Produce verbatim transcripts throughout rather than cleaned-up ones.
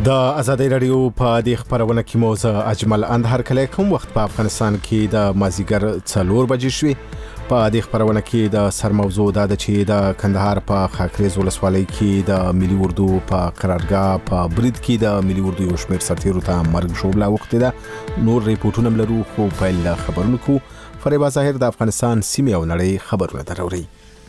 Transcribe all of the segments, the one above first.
د ازادي رادیو په د خبرونه کې موضوع اجمل اندهر کله کوم وخت په افغانستان کې د مازیګر څلور بجې شوي. په د خبرونه کې د سر موضوع د چې د کندهار په خاکریز ولسوالۍ کې د ملي اردو په قرارګاه په برید کې د ملي اردو یو شمېر سرتیرو ته مرګ ژوبله وخت ده. نور ریپورتونه لرو خو په خبرونو کې فریبا ظاهر د افغانستان سیمه او نړۍ خبرونه دروري.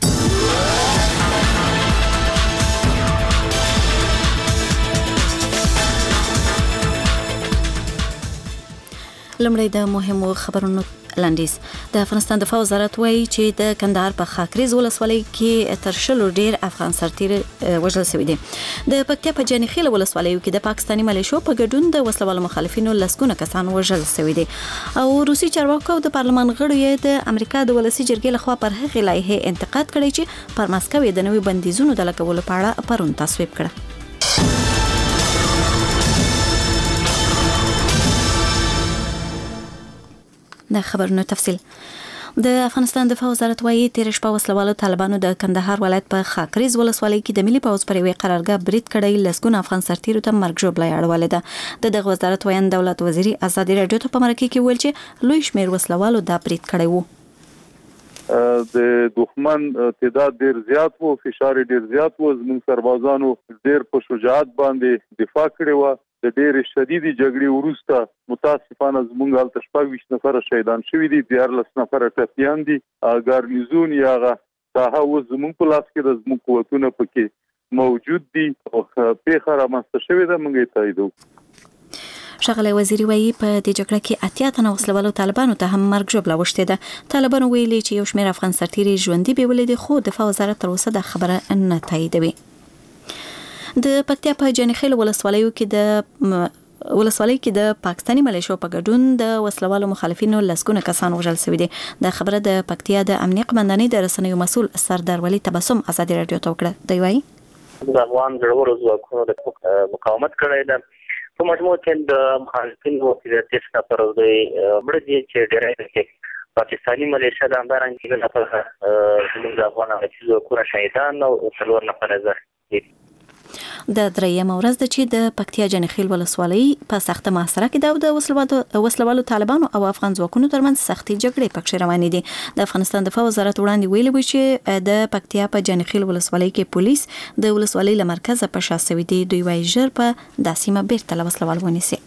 لمړی د مهمو خبرونو لاندیز. د افغانستان دفاع وزارت وایي چې د کندهار په خاکریز ولسوالۍ کې تر شلو ډیر افغان سرتیري وژل شوي دي. د پکتیا په جانخیل ولسوالیو کې د پاکستاني ملیشو په ګډون د وسلوالو مخالفینو لسګونه کسان وژل شوي دي او روسي چارواکو د پارلمان غړو یې د امریکا د ولسی جرګې لخوا پر هغې لایحې انتقاد کړی چې پر مسکو یې د نوي بندیزونو د لګولو په اړه پرون تصویب کړه. د خبرونو تفصیل. د افغانستان دفاع وزارت وايي تیر شپه وسلوالو طالبانو د کندهار ولایت په خاکریز ولسوالۍ کې د ملي پوځ پر یوې قرارګاه برید کړی، لسګونه افغان سرتیرو ته مرګ ژوبله اړولې ده. د دغه وزارت ویاند دولت وزیري ازادي رادیو ته په مرکه کې ویل چې لوی شمېر وسلوالو دا برید کړی وو. د دښمن تعداد ډیر زیات وو، فشار ډیر زیات وو، زموږ سربازانو ډیر په شجاعت باندې دفاع کړې وه. د ډېر شدیدي جګړې وروسته متاسفانه زموږ هلته شپږ ویشت نفره شهیدان شوي دي، دیارلس نفره ټپیان دي. ګارنیزون یا هغه ساحه اوس زموږ په لاس کې ده، زموږ قوتونه پکې موجود دي او پیښه رامنځته شوې ده، موږ یې تاییدوو. ښاغلی وزیري وایي په دې جګړه کې اتیا تنه وسلوالو طالبانو ته هم مرګ ژوبله وشتې ده. طالبانو ویلي چې یو شمېر افغان سرتیري ژوندي بیولې دي، خو دفاع وزارت تر اوسه دا خبره نه تاییدوي. د پکتیا په جانخیل ولسوالیو کې د ولسوالۍ کې د پاکستاني ملیشو په ګډون د وسلوالو مخالفینو لسګونه کسان وژل شوي دي. د خبره د پکتیا د امنیه قمندانۍ د رسنیو مسؤل سردار ولی تبسم ازادي رادیو ته وکړه. دی وايي د افغان زړورو ځواکونو د مقاومت کړی ده په مجموع کې د مخالفینو د تیس پر دوی مړه دي چې ډېری کې پاکستاني ملیشیا د همدارنګه لپاره زموږ د افغان امنیتي ځواکونه شهیدان او څلور نفره زخمي دي. د درېیم ورځ د چې د پکتیا جانخیل ولسوالۍ په سخته محاصره کې د وسلوالو وسلوالو طالبانو او افغان ځواکونو ترمنځ سختي جګړې پکې روانې دي. د افغانستان دفاع وزارت وړاندې ویلي و چې د پکتیا په جانخیل ولسوالۍ کې پولیس د ولسوالۍ له مرکزه په شا سوي دي. دوی وايي ژر په داسې سیمه بیرته له وسلوال ونیسي.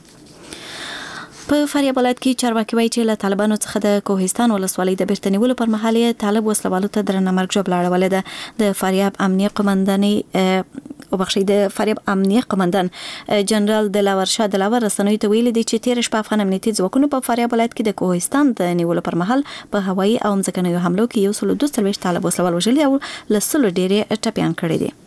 په فاریاب ولایت کې چارواکي وایي چې له طالبانو څخه د کوهستان ولسوالۍ د بیرته نیولو پر مهال یې طالب وسلوالو ته درنه مرګ ژوبله اړولې ده. د فاریاب امنیه قمندانۍ او بخښي د فاریاب امنیه قمندان جنرال دلاور شاه دلاور رسنیو ته ویلي دي چې تیر شپه افغان امنیتي ځواکونو په فاریاب ولایت کې د کوهستان د نیولو پر مهال په هوایي او ځمکنیو حملو کې یو سل دوه څلوېښت طالب وسلوال وژلي او له سلو ډېرې ټپیان کړي دي.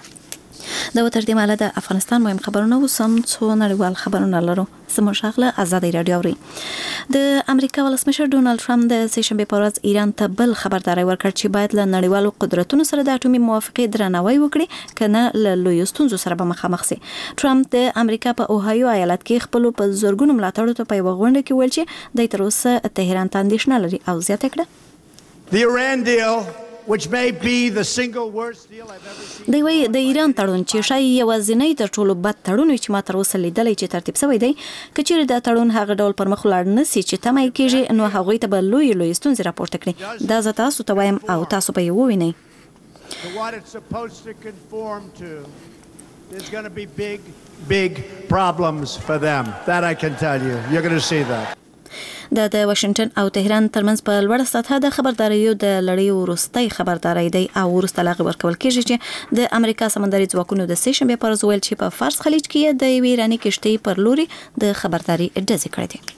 دا و تر دې مهاله د افغانستان مهم خبرونه اوس هم څو نړیوال خبرونه لرو. زموږ ښاغله ازادي رادیو اوري. د امریکا ولسمشر ډونالد ټرمپ د سه شنبې په ورځ ایران ته بل خبرداری ورکړ چې باید له نړیوالو قدرتونو سره د اټومي موافقې درناوی وکړي کنه له لویو ستونزو سره به مخامخ شي. ټرمپ د امریکا په اوهایو ایالت کې خپل په زورګونو ملاتړو ته په یوه غونډه کې ویل چې د تر اوسه تهران ته اندېښنه لري او زیاته کړه The Iran deal which may be the single worst deal I've ever seen. دی وایي د ایران تړون چې شای یوازینی تر ټولو بد تړون چې ما تر اوسه لیدلی چې ترتیب شوی دی، که چیرې دا تړون هغه ډول پر مخ ولاړ نه سي چې تمه یې کېږي نو هغوی ته به لویې لویې ستونزې راپورته کړي. دا زه تاسو ته وایم او تاسو به یې ووینئ. What it's supposed to conform to, there's going to be big, big problems for them. That I can tell you. You're going to see that. دا د واشنگټن او تهران ترمنځ په لوړه سطحه د خبرداریو د لړۍ وروستی خبرداری دی او وروسته لاغ ورکول کېږي چې د امریکا سمندري ځواکونو د سه شنبې پر ورځ ویل چې په فارس خلیج کې د یوې ایراني کشتۍ پر لوري د خبرداري ډزې کړې دي.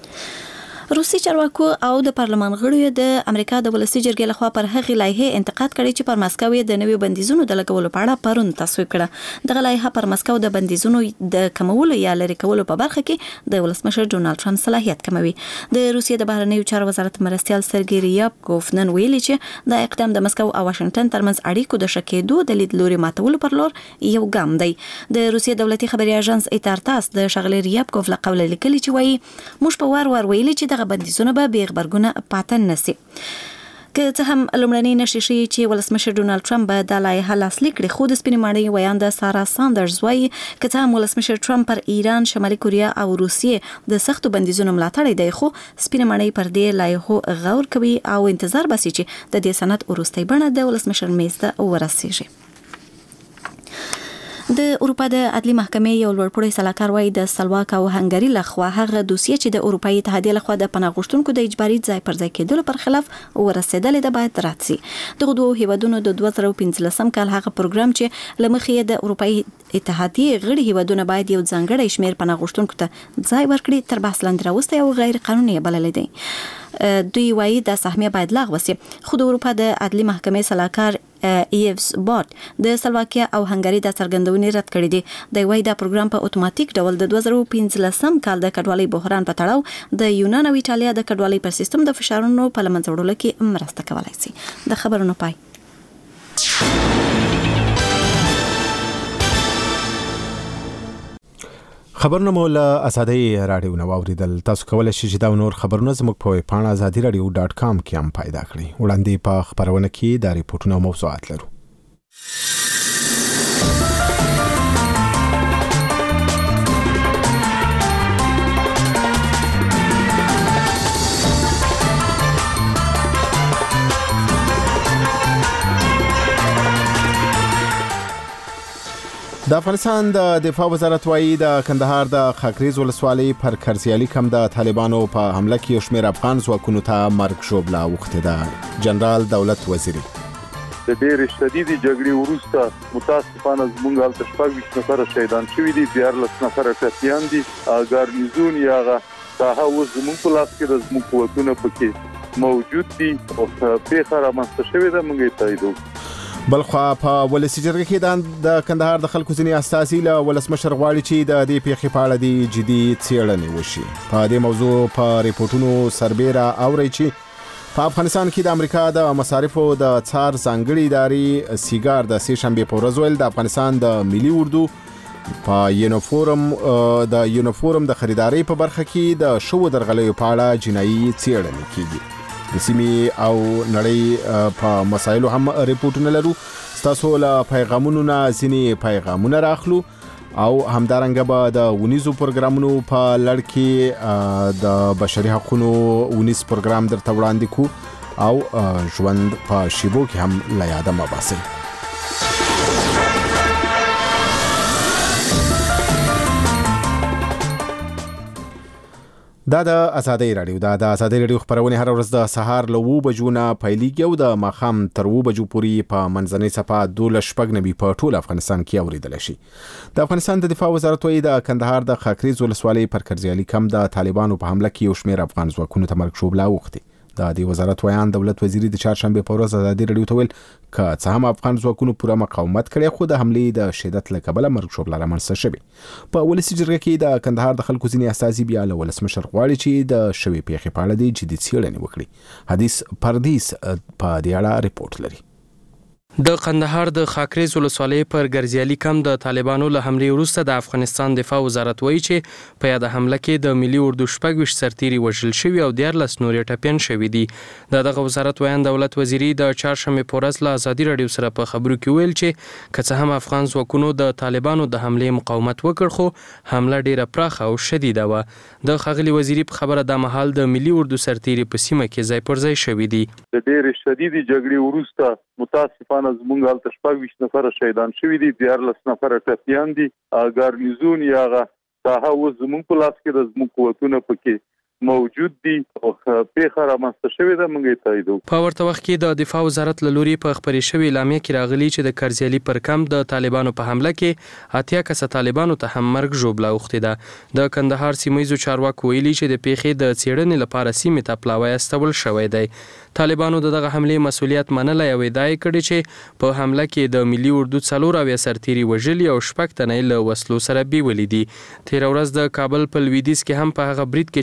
روسي چارواکو او د پارلمان غړو د امریکا د ولسی جرګې لخوا پر هغې لایحې انتقاد کړی چې پر مسکو یې د نویو بندیزونو د لګولو په اړه پرون تصویب کړه. دغه لایحه پر مسکو د بندیزونو د کمولو یا لرې کولو په برخه کې د ولسمشر ډونالد ټرمپ صلاحیت کموي. د روسیې د بهرنیو چارو وزارت مرستیال سرګی ریابکوف نن ویلي چې دا اقدام د مسکو او واشنگټن ترمنځ اړیکو د ښه کېدو د لیدلوري ماتولو پر لور یو ګام دی. د روسیې دولتي خبري اژانس ایتارتاس د ښاغلي ریابکوف له قوله لیکلي چې وایي موږ په وار وار ویلي چې دغه بندیزونه به بې غبرګونه پاتې نشي. که څه هم لومړنۍ نشي شي چې ولسمشر ډونالد ټرمپ به د لایحه لاسلیک کړي، خو د سپینې ماڼۍ ویانده سارا ساندرز وایي که څه هم ولسمشر ټرمپ پر ایران، شمالي کوریا او روسیې د سختو بندیزونو ملاتړ دی، خو سپینې ماڼۍ پر دې لایحو غور کوي او انتظار باسي چې د دې سند وروستۍ بڼه د ولسمشر میز ته ورسیږي. د اروپا د عدلي محکمې یو لوړپوړی سلاکار وایي د سلواک او هنګري لخوا هغه دوسیه چې د اروپایي اتحادیې لخوا د پناه غوښتونکو د اجباري ځای پر ځای کېدلو پر خلاف ورسېدلې ده باید رد شي. دغه دوه هیوادونو د دوه زره پنځلسم کال هغه پروګرام چې له مخې د اروپایي اتحادیې غړي هیوادونه باید یو ځانګړی شمېر پناه غوښتونکو ته ځای ورکړي تر بحث لاندې راوستی او غیر قانوني بللی دی. دوی وایي د سهمیه باید لغوه شي، خو د اروپا د عدلي محکمې سلاکار ایفز بات د سلواکیا او هنګري د څرګندونې رد کړې دي. د وایي دا پروګرام په اتوماتیک ډول د دوه زره پنځلسم کال د کډوالۍ بحران په تړاو د یونان او ایټالیا د کډوالۍ پر سیستم د فشارونو په له منځه وړلو کې مرسته کولی شي. د خبرونو پای. خبرونه مو له ازادۍ راډیو نو اوریدل. تاسو کولای شئ چې دا نور خبرونه زموږ په ویب پاڼه ازادي رادیو ډاټ کام کې هم پیدا کړئ. وړاندې په خبرونه کې د ریپورتونو موضوعات لرو. د افغانستان د دفاع وزارت وایي د کندهار د خاکریز ولسوالۍ پر کرزیالي کم د طالبانو په حمله کې یو شمېر افغان ځواکونو ته مرګ ژوبله اوښتې ده. جنرال دولت وزیري د ډېرې شدیدې جګړې وروسته متاسفانه زموږ هلته شپږ ویشت نفره شهیدان شوي دي، دیارلس نفره ټپیان دي. ګارنیزون یا هغه ساحه اوس زموږ په لاس کې د زموږ قوتونه پکې موجود دي او پیښه رامنځته شوې ده، موږ یې تاییدوو. بلخوا په ولسي جرګه کې د کندهار د خلکو ځینې استازي له ولسمشر غواړي چې د دې پیښې په اړه د جدي څېړنې وشي. په دې موضوع په ریپورتونو سربیره اوري چې په افغانستان کې د امریکا د مصارفو د څار ځانګړي ادارې سیګار د سې شنبې په ورځ ویل د افغانستان د ملي اردو په یونیفورم د یونیفورم د خریدارۍ په برخه کې د شوو درغلیو په اړه جنایي څېړنې کیږي. د سیمې او نړۍ په مسایلو هم ریپورتونه لرو. ستاسو له پیغامونو نه ځینې پیغامونه راخلو او همدارنګه به د ونیزو پروګرامونو په لړ کې د بشري حقوقو ونیز پروګرام درته وړاندې کو او ژوند په شیبو کې هم له یاده مه باسئ. دا د ازادۍ راډیو دا د ازادۍ راډیو خبرونه هر ورځ د سهار له اوه بجو نه پیلېږي او د ماښام تر اوه بجو پورې په منځنۍ صفحه دولس شپږ نوي په ټول افغانستان کې اوریدلی شي. د افغانستان د دفاع وزارت وایي د کندهار د خاکریز ولسوالۍ پر کرزیالي کم د طالبانو په حمله کې یو شمېر افغان ځواکونو ته مرګ ژوبله اوښتې. د دې وزارت ویان دولت وزیري د چهارشنبې په ورځ ازادي راډیو ته ویل که څه هم افغان ځواکونو پوره مقاومت کړی خو د حملې د شدت له کبله مرګ ژوبله رامنځته شوې. په ولسي جرګه کې د کندهار د خلکو ځینې استازي بیا له ولسمشر غواړي چې د شوې پیښې په اړه د جدي څېړنې وکړي. حدیث پردیس په دې اړه ریپورت لري. د کندهار د خاکریز ولسوالۍ پر ګرزیالي کم د طالبانو له حملې وروسته د افغانستان دفاع وزارت وایي چې په یاده حمله کې د ملي اردو شپږ ویشت سرتیري وژل شوي او دیارلس نورې ټپیان شوي دي. د دغه وزارت ویان دولت وزیري د چهارشنبې په ورځ له ازادي راډیو سره په خبرو کې ویل چې که څه هم افغان ځواکونو د طالبانو د حملې مقاومت وکړ خو حمله ډیره پراخه او شدیده وه. د ښاغلي وزیري په خبره دا مهال د ملي اردو سرتیري په سیمه کې ځای پر ځای شوي دي. د ډېرې شدیدې جګړې وروسته متاسفانه زموږ هلته شپږ ویشت نفره شهیدان شوي دي، دیارلس نفره ټپیان دي. ګارنیزون یا هغه ساحه اوس زموږ په لاس کې د زموږ قوتونه پکې موجود دي او پیښه رامنځته شوې ده، موږ یې تاییدوو. په ورته وخت کې د دفاع وزارت له لوري په خپرې شوې اعلامیه کې راغلي چې د کرزیالي پر کم د طالبانو په حمله کې اتیا کسه طالبانو ته هم مرګ ژوبله اوښتې ده. د کندهار سیمه ییزو چارواکو ویلي چې د پیښې د څېړنې لپاره سیمې ته پلاوی استول شوی دی. طالبانو د دغه حملې مسؤلیت منلی او ادعا یې کړې چې په حمله کې د ملي اردو څلور اویا سرتیري وژلي او شپږ تنه یې له وسلو سره بیولي دي. تېره ورځ د کابل په لویدیځ کې هم په هغه برید کې چې پړی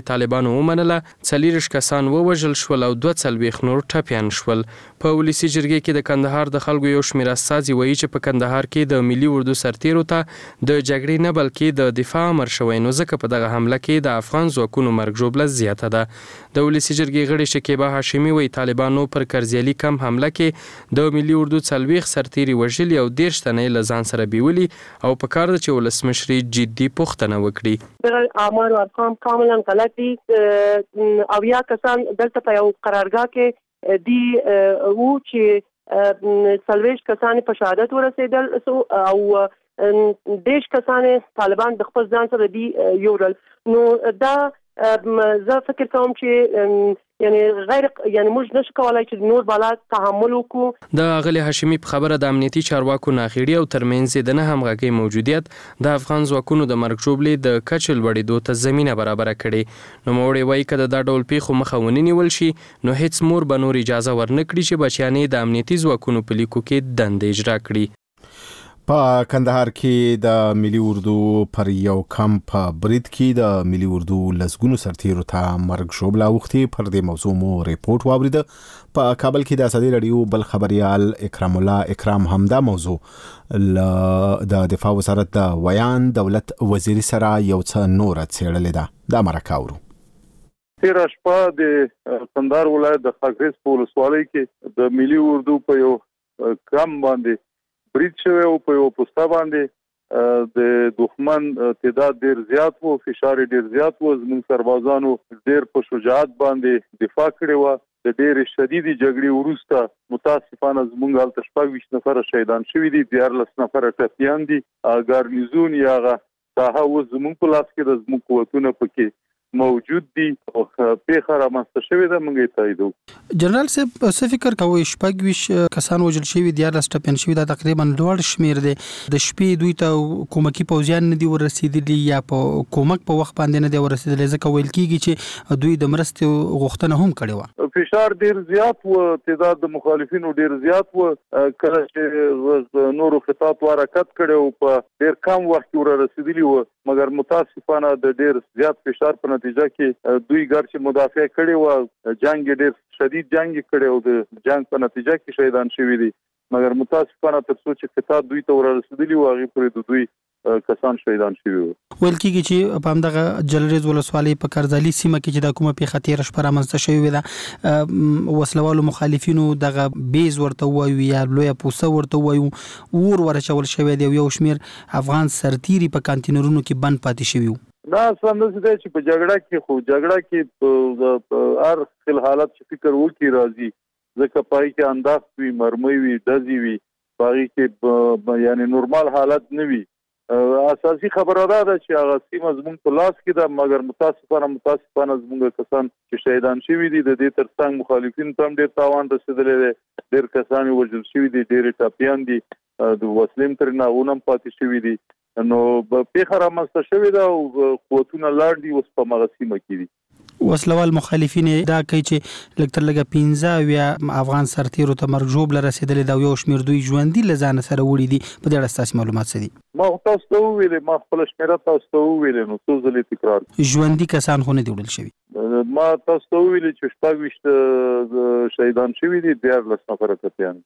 ولسوالۍ طالبانو ومنله، څلېرویشت کسان ووژل شول او دوه څلوېښت نور ټپیان شول. په ولسي جرګې کې د کندهار د خلکو یو شمېر استازي وایي چې په کندهار کې د ملي اردو سرتیرو ته د جګړې نه بلکې د دفاع امر شوی، نو ځکه په دغه حمله کې د افغان ځواکونو مرګ ژوبله زیاته ده. د ولسي جرګې غړي شکیبا هاشمي وایي طالبانو پر کرزیالي کم حمله کې د ملي اردو څلوېښت سرتیري وژلي او دېرش تنه یې له ځان سره بیولي او پکار ده چې ولسمشر جدي پوښتنه وکړي. دغه آمار او ارقام کاملا غلط دي. اویا کسان دلته په یو قرارګاه کې دي او چې څلوېښت کسان په شهادت ورسېدل او دېرش کسان طالبان د خپل ځان سره دي یوړل. نو دا زه فکر کوم چې یعنی غیر یعنی موږ نشو کولای چې نور بالا تحمل وکړو. د اغلی هاشمي په خبره د امنیتي چارواکو ناخېړي او ترمنځ د نه همغږۍ موجودیت د افغان ځواکونو د مرګ ژوبلې د کچې لوړېدو ته زمینه برابره کړې. نوموړی وایي که د دا ډول پیښو مخه ونه نیول شي نو هیڅ مور به نور اجازه ورنه کړي چې بچیانې د امنیتي ځواکونو په لیکو کې دندې اجرا کړي. په کندهار کې د ملي اردو پر یو کمپ برید کې د ملي اردو لسګونو سرتیرو ته مرګ ژوبله اوښتې. پر دې موضوع مو ریپورت واوریده. په کابل کې د ازادي راډیو بل خبريال اکرام الله اکرام همدا موضوع د دفاع وزارت د ویان دولت وزیر سره یو څه نور څېړلې ده. دا مرکه اورو. تیره شپه د کندهار ولایت د خاکریز په ولسوالۍ کې د ملي اردو په یو کم باندې برید شوی او په یو پوسټه باندې د دښمن تعداد ډیر زیات وو، فشار ډیر زیات وو. زموږ سربازانو ډیر په شجاعت باندې دفاع کړې وه. د ډیر شدیدي جګړې وروسته متاسفانه زموږ هلته شپږ نفره شهیدان شوي دي، دیارلس نفره ټپیان دي. ګارنیزون یا هغه ساحه اوس زموږ په لاس کې د زموږ قوتونه پکې موجود دي او پیښه رامنځته شوې ده. موږ یې تاییدو. جنرال صاحب څه فکر کوئ شپږ ویشت کسان وژل شوي، دیارلس ټپیان شوي، دا تقریبا لوړ شمېر دی. د شپې دوی ته کومکي پوځیان نه دي ورسېدلي یا په کومک په وخت باندې نه دی ورسېدلی، ځکه ویل کېږي چې دوی د مرستې غوښتنه هم کړې وه. فشار ډیر زیات و، تعداد د مخالفینو ډیر زیات و. کله چې نورو خطاب حرکت کړي او په ډیر کم وخت کې ورسېدلي و، مګر متاسفانه د ډیر زیات فشار په نتیجه کې دوی ګرچې مدافع کړي و، جنگ ډیر شدید جنگ کړي او د جنگ په نتیجه کې شهیدان شوي دي. مګر متاسفانه تر څو چې خطاب دوی ته ورسېدلي و هغې پورې د دوی کسان شهیدان شوي وو. ویل کېږي چې په همدغه جلریز ولسوالۍ په کرزالي سیمه کې چې دا کومه پیښه تېره شپه رامنځته شوې ده، وسلوالو مخالفینو دغه بیز ورته ووایو یا لویه پوسه ورته ووایو، اور ورچول شوی دی او یو شمېر افغان سرتیري په کانتینرونو کې بند پاتې شوي وو. دا اصلا داسې دی چې په جګړه کې خو جګړه کې په هر خل حالت چې فکر وکړي راځي، ځکه په هغې کې انداز وي، مرمۍ وي، ډزې وي، په هغې کې یعنی نورمال حالت نه وي. اساسي خبره دا ده چې هغه سیمه زموږ په لاس کې ده، مګر متاسفانه متاسفانه زموږ کسان چې شهیدان شوي دي، د دې تر څنګ مخالفینو ته هم ډېر تاوان رسېدلی دی، ډېر کسان یې وژل شوي دي، ډېرې ټپیان دي، د وسلې ترې ناغونه هم پاتې شوي دي. نو پیښه رامنځته شوې ده او قوتونه لاړ دي اوس په مغه سیمه کې دي. وسلوال مخالفین دا کوي چې لږ تر لږه پنځه اویا افغان سرتیرو ته مرګ ژوبله رسېدلې ده او یو شمېر دوی ژوندي له ځانه سره وړي دي. په دې اړه ستاسې معلومات څه دي؟ ما خو تاسو ته وویلې، ما خپله شمېره تاسو ته وویلې، نو څو ځلې تکرار. ژوندي کسان خو نه دي وړل شوي؟ ما تاسو ته وویلې چې شپږ ویشت شهیدان شوي دي، دیارلس نفره ټپیان.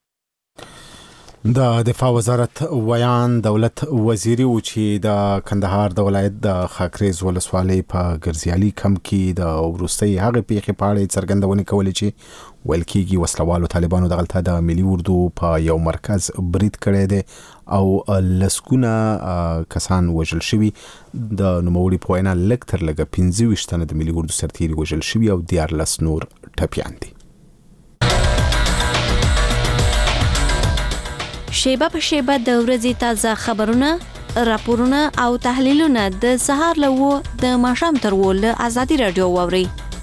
د دفاع وزارت ویان دولت وزیری و چې د کندهار د ولایت د خاکریز ولسوالۍ په ګرزیالي کمپ کې د وروستۍ هغې پیښې په اړه څرګندونې کولې چې ویل کېږي وسلوالو طالبانو دغلته د ملي اردو په یو مرکز برید کړی دی او لسګونه کسان وژل شوي. د نوموړي په وینا لږ تر لږه پنځه ویشت تنه د ملي اردو سرتیري وژل شوي او دیارلس نور ټپیان دي. شیبه په شیبه د ورځې تازه خبرونه، راپورونه او تحلیلونه د سهار له اوه د ماښام تر اوه له ازادي راډیو واورئ.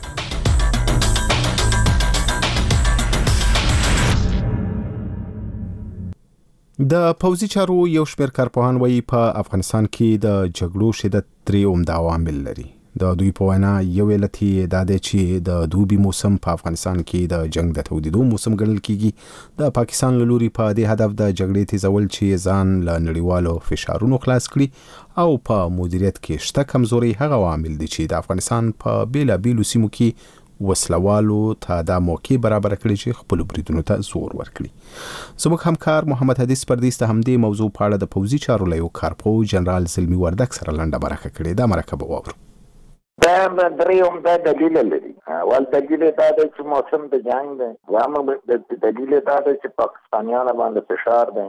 د پوځي چارو یو شمېر کارپوهان وایي په افغانستان کې د جګړو شدت درې عمده عوامل لري. د دوی په وینا یو علت یې دا دی چې د دوبي موسم په افغانستان کې د جنگ د تودېدو موسم ګڼل کیږي. د پاکستان له لوري په دې هدف د جګړې تیزول چې ځان له نړیوالو فشارونو خلاص کړي او په مدیریت کې شته کمزوري هغه عوامل دي چې د افغانستان په بیلابیلو سیمو کې وسلوالو ته دا موقع برابر کړي چې خپل بریدونو ته زور ورکړي. زموږ همکار محمد حدیث پردیس ته همدې موضوع په اړه د پوځي چارو له یو کارپوه جنرال زلمي وردګ سره لنډه مرکه کړې. دا مرکه به واورو. دا درې عمده دلیل لري. اول دلیل دا دی چې موسم د جنگ دی. دویم دلیل دا دی چې پاکستانیانو باندې فشار دی.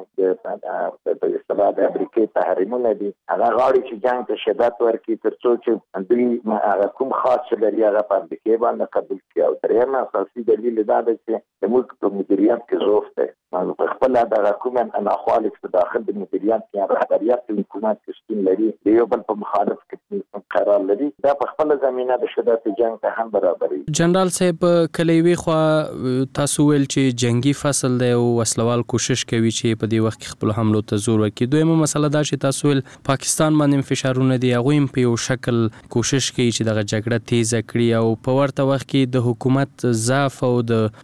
د اصطلاح د امریکې تحریمونه دي. هغه غواړي چې جنگ ته شدت ورکړي تر څو چې دوی هغه کوم خاص لري هغه په امریکې باندې قبول کړي. او دریم اساسي دلیل دا دی چې د ملک په مدیریت کې ضعف دی. په خپل د حکومت اناخوالي په داخل د مدیریت کې رهبریت د حکومت کې شتون لري. د یو بل په مخالف کې قرار لري. دا په خپل زمينه د شدت جنگ ته هم برابري. جنرال صاحب کله وی خو تاسو ول چې جنگي فصل دی او وسلوال کوشش کوي چې په دې وخت کې خپل حملو ته زور ورکړي. دویمه مسله دا چې تاسو ول پاکستان باندې فشارونه دي هغه هم په یو شکل کوشش کوي چې دغه جګړه تیزه کړي او په ورته وخت کې د حکومت ضعف او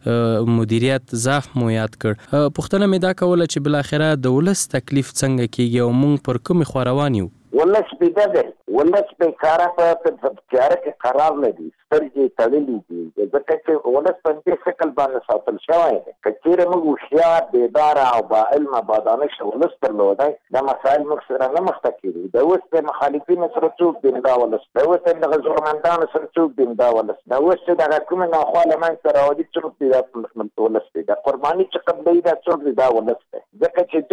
د مدیریت ضعف مو یاد کړ. پښتنه مې دا کوله چې بل اخره د ولس تکلیف څنګه کیږي او موږ پر کوم خو روان یو. ولس پیدا دی. ولس به کار په تجارت کې قرار لري. سترګې تړلې دي. ځکه چې ولس په دې شکل باندې ساتل شوی دی. کچېره موږ هوښیار بیدار او با علم بادانه ولس درلودای دا مسائل موږ سره نه مخ ته کیږي. د اوس د مخالفینو سره څوک دی دا ولس. د اوس د غزورمندانو سره څوک دی دا ولس. د اوس د حکومت نه خپل من سره ودی څوک دی دا ولس دی. د قرباني چې قبلې دا څوک دی دا ولس دی. ځکه چې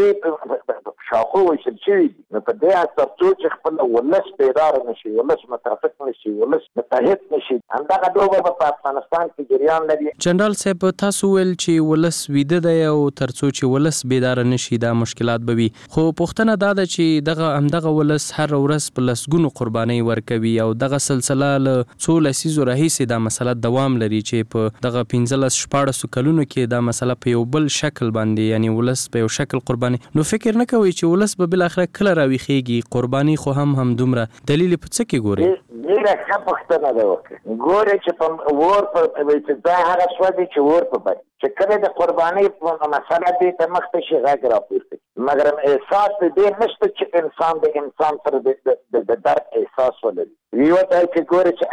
دې شاخو وشل شي نو په دې اساس چې خپل ولس بیدار نشي ولس متفق نشي ولس متحد نشي همدغه دوه په افغانستان کې جریان لري. جنرال صاحب تاسو ول چې ولس ویده دی او ترڅو چې ولس بیدار نشي دا مشکلات به وي. خو پښتنه دا ده چې دغه همدغه ولس هر ورځ په لسګونو قرباني ورکوي او دغه سلسله له څو لسیزو راهیسې دا مسله دوام لري چې په دغه پنځلس شپاړس کلونو کې دا مسله په یو بل شکل باندې یعنی ولس په یو شکل قرباني. نو فکر نه کوي چې ولس به بل اخر کله راويخيږي قرباني خو هم هم دومره دلیل په څه کې ګوري. ډیره ښه پوښتنه ده وکړه. ګوره چې په ور په چې دا هغه څه دي چې ور په بد چې کله د قرباني په مسله دې ته مخ ته شي غږ راپورته مګر احساس دې نشته چې انسان د انسان سره د درد احساس ولري. یو ځای کې ګوره چې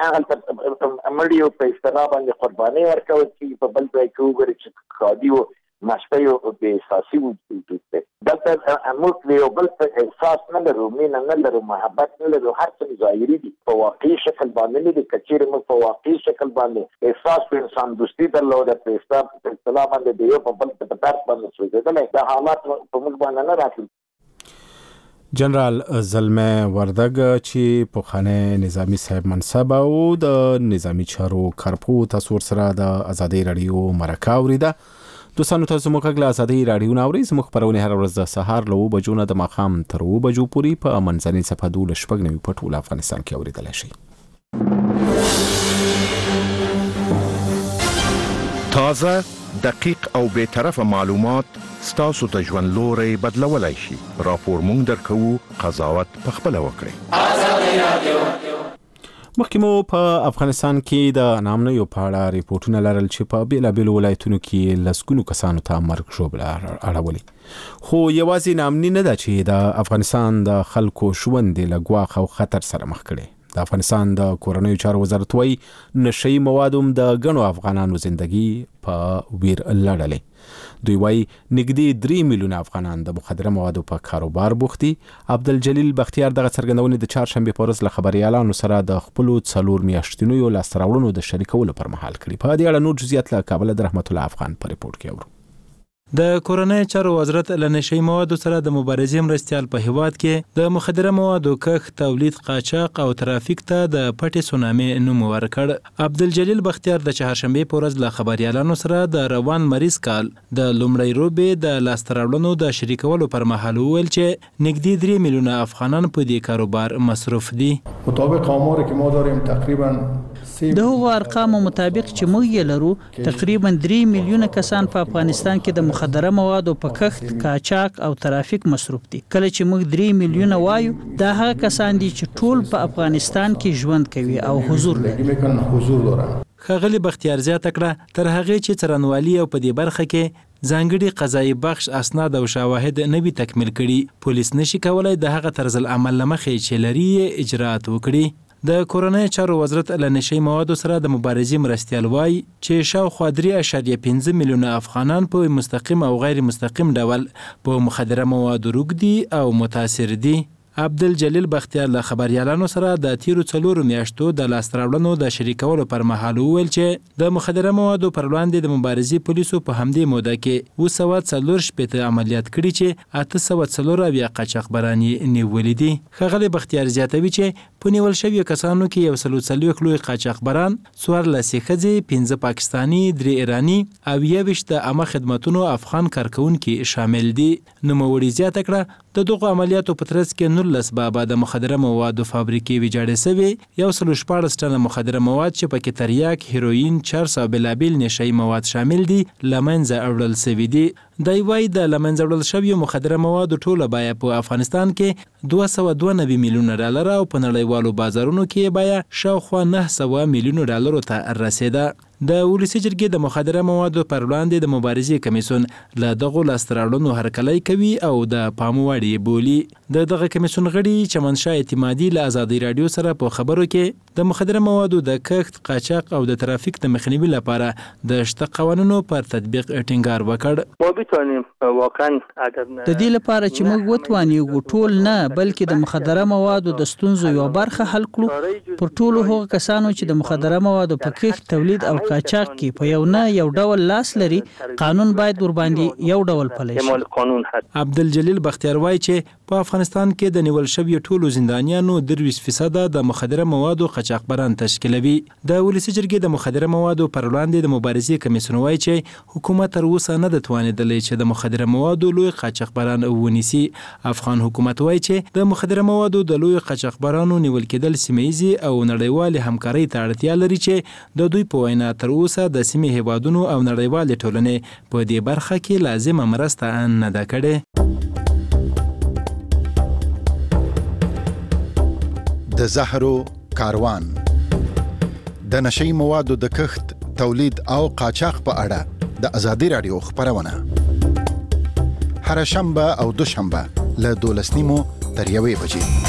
هغه مړیو په اصطلاح باندې قرباني ورکول چې په بل ځای کې وګوري چې خادي مشپیو به احساسي وجود دی. دلته موږ یو بل احساس نه لرو، مینه نه لرو، محبت نه لرو، هر څه ظاهري دي. په واقعي شکل باندې نه دي. کچېرې موږ په واقعي شکل باندې احساس په انسان دوستي درلوده په اصطلاح باندې د یو په بل په درد باندې سوځېدلی دا حالات په موږ باندې نه راتلل. جنرال زلمي وردګ چې پوخانه نظامی صاحب منصب او د نظامی چارو کارپوه تاسو سره د ازادي رادیو مرکه اوریده. دوستانو تاسو موږ له ازادي رادیو ناوړي زموږ خبرونه هر ورځ د سهار له بجو نه د ماخام تر و بجو پورې په منځنۍ صفحه دوه شپږ نوي په ټول افغانستان کې اوریدل شي. تازه دقیق او به طرفه معلومات ستاسو ته ژوند لوري بدلولای شي. راپور مونږ درکو قضاوت په خپل وکړئ. ازادي رادیو مخکې مو په افغانستان کې د نامنیو په اړه ریپورتونه لرل چې په بیلابیلو ولایتونو کې لسګونو کسانو ته مرګ ژوبله اړولې. خو یوازې نامني نه ده چې د افغانستان د خلکو ژوند له ګواښ او خطر سره مخ کړي. د افغانستان د کورنیو چارو وزارت وايي نشئی مواد هم د ګڼو افغانانو زندگی په ویر لړلې. دوی وايي نږدې درې میلیونه افغانان د مخدره موادو په کاروبار بوخت دي. عبدالجلیل بختیار دغه څرګندونې د چهارشنبې په ورځ له خبریالانو سره د خپلو څلور میاشتنیو لاسته راوړنو د شریکولو پر مهال کړي. په دې اړه نور جزئیات له کابل د رحمت الله افغان په ریپورت کې اورو. د کورنۍ چارو وزارت له نشئی موادو سره د مبارزې مرستیال په هیواد کې د مخدره موادو کښت، تولید، قاچاق او ترافیک ته د پټې سونامي نوم ورکړ. عبدالجلیل بختیار د چهارشنبې په ورځ له خبریالانو سره د روان مریض کال د لومړۍ روبې د لاسته راوړنو د شریکولو پر مهال وویل چې نږدې درې میلیونه افغانان په دې کاروبار مصروف دي. مطابق آماری که ما داریم تقریبا د هغو ارقامو مطابق چې موږ یې لرو تقریبا درې میلیونه کسان په افغانستان کې د مخدره موادو په کښت، قاچاق او ترافیک مصروف دي. کله چې موږ درې میلیونه وایو دا هغه کسان دي چې ټول په افغانستان کې ژوند کوي او حضور لري. ښاغلي بختیار زیاته کړه تر هغې چې څارنوالي او په دې برخه کې ځانګړي قضایي بخش اسناد او شواهد نه وي تکمیل کړي، پولیس نشي کولای د هغه طرز العمل له مخې چې لري اجرات وکړي. د کورنۍ چارو وزارت له نشي موادو سره د مبارزې مرستیال وایي چې شاوخوا درې اعشاریه پنځه میلیونه افغانان په مستقیم او غیر مستقیم ډول په مخدره موادو روږدي او متاثر دي. عبدالجلیل بختیار له خبريالانو سره د تیرو څلورو میاشتو د لاسته راوړنو د شریکولو پر مهال وویل چې د مخدره موادو پر وړاندې د مبارزې پولیسو په همدې موده کې اووه سوه څلور شپېته عملیات کړي چې اته سوه څلور اویا قاچاقبران یې نیولي دي. ښاغلی بختیار زیاتوي چې په نیول شویو کسانو کې یو سل څلوېښت لوی قاچاقبران، څوارلس ښځې، پنځه پاکستاني، درې ایراني او یوویشت د عامه خدمتونو افغان کارکوونکي شامل دي. نوموړي زیاته کړه د دغو عملیاتو په ترڅ کې نولس بابا د مخدره موادو فابریکې ویجاړې سوې، یو سل شپاړس ټنه مخدره مواد چې پکې تریاک، هیروین، چرس او بېلابېل نشهیي مواد شامل دي له منځه وړل سوي دي. دی وايي د له منځه وړل شویو مخدره موادو ټوله بیه په افغانستان کې دوه سوه دوه نوي میلیونه ډالر او په نړیوالو بازارونو کې بیه شاوخوا نه سوه میلیونو ډالرو ته رسېده. د ولسي جرګې د مخدره موادو پر وړاندې د مبارزې کمیسیون له دغو لاسته راوړنو هرکلی کوي او د پام وړ یې بولي. د دغه کمیسیون غړي چمنشاه اعتمادي له ازادي راډیو سره په خبرو کې د مخدره موادو د کښت، قاچاق او د ترافیک د مخنیوي لپاره د شته قوانینو پر تطبیق ټینګار وکړ. د دې لپاره چې موږ وتوانیږو ټول نه بلکې د مخدره موادو د ستونزو یو برخه حل کړو، پر ټولو هغو کسانو چې د مخدره موادو په کښت، تولید او قاچاق کې په یو نه یو ډول لاس لري قانون باید ورباندې یو ډول پلی شي. عبدالجلیل بختیار وایي چې په افغانستان کې د نیول شویو ټولو زندانیانو درویشت فیصده د مخدره موادو قاچاقبران تشکیلوي. د ولسي جرګې د مخدره موادو پر وړاندې د مبارزې کمیسیون وایي چې حکومت تر اوسه نه ده توانېدلی چې د مخدره موادو لوی قاچاقبران ونیسي. افغان حکومت وایي چې د مخدره موادو د لوی قاچاقبرانو نیول کېدل سیمه ییزې او نړیوالې همکارۍ ته اړتیا لري چې د دوی په وینا تر اوسه د سیمې هیوادونو او نړیوالې ټولنې په دې برخه کې لازمه مرسته نه ده کړې. د زهرو کاروان د نشي موادو د کښت، تولید او قاچاق په اړه د ازادي راډیو خبرونه هر شنبه او دوشنبه له دولس نیمو تر یوې بجې.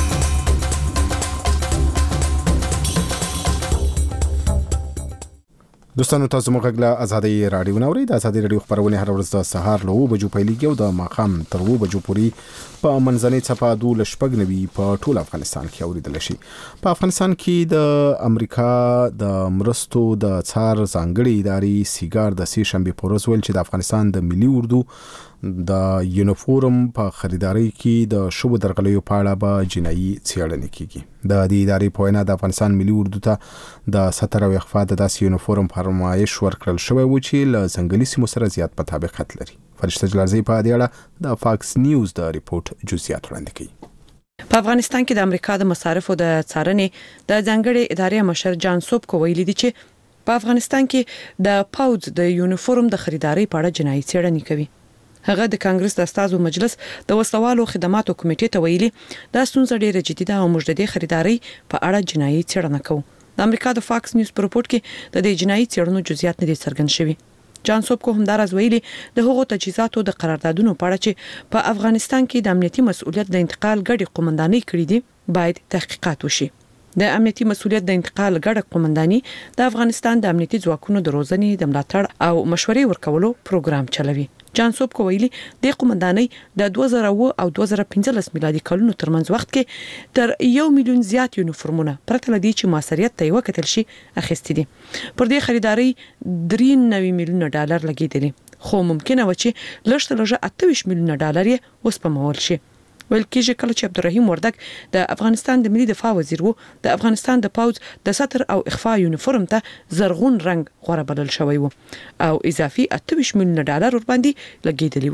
دوستانو تاسو موږ غږ له ازادي راډیو نوري د ازادي راډیو خبرونه هر ورځ د سهار له اووه بجو پیلېږي او د ماښام تر اووه بجو پورې په منځنۍ څپه دولس شپږ نوي په ټول افغانستان کې اوریدل شي. په افغانستان کې د امریکا د مرستو د څار ځانګړي ادارې سیګار د سې شنبې په ورځ ویل چې د افغانستان د ملي اردو د یونیفورم په خریداري کې د شوبو درغلیو په اړه به جنایي څېړنې کیږي. د دې ادارې په وینا د افغانستان ملي اردو ته د ستر او اخفا د داسې یونیفورم فرمایش ورکړل شوی و چې له ځنګلي سیمو سره زیات په طابقت لري. فرشته جلالزی په دې اړه د فاکس نیوز د ریپورت جزئیات وړاندې کوي. په افغانستان کې د امریکا د مصارفو د څارنې د ځنګړي ادارې مشر جان سوبکو ویلي دي چې په افغانستان کې د پاوز د یونیفورم د خریداري په اړه جنایي څېړنې کوي. هغه د کانګرس د استازو مجلس د وسلوالو خدماتو کمیټې ته ویلي دا ستونزه ډیره جدي ده او موږ د دې خریداري په اړه جنایي څېړنه کوو. د امریکا د فاکس نیوز په رپورت کې د دې جنایي څېړنو جزئیات نه دي څرګند شوي. جان سوبکو همدارز ویلي د هغو تجهیزاتو د قراردادونو په اړه چې په افغانستان کې د امنیتي مسؤلیت د انتقال ګډي قومنداني کړې دي باید تحقیقات وشي. د امنیتي مسؤلیت د انتقال ګډه قومنداني د افغانستان د امنیتي ځواکونو د روزنې د ملاتړ او مشورې ورکولو پروګرام چلوي. جان سوبکو ویلي د قومنداني د دوه زره اووه او دوه زره پنځلس میلادي کلونو ترمنځ وخت کې تر یو میلیون زیات یونیفورمونه پرته لدی چې مؤثریت ته وکتل شي اخیستي دي. پر دې خریداري درې نوي میلیونه ډالر لګیدلي، خو ممکنه و چې لږ لږه اته ویشت میلیونه ډالر یې وسپمول شي. ویل کېږي کله چې عبدالرحیم وردګ د افغانستان د ملي دفاع وزیر وو د افغانستان د پاوز د ستر او اخفا یونیفورم ته زرغون رنگ غوړه بلل شوی وو او اضافي اته ویشت میلیونه ډالر ور باندې لګیدلی وو.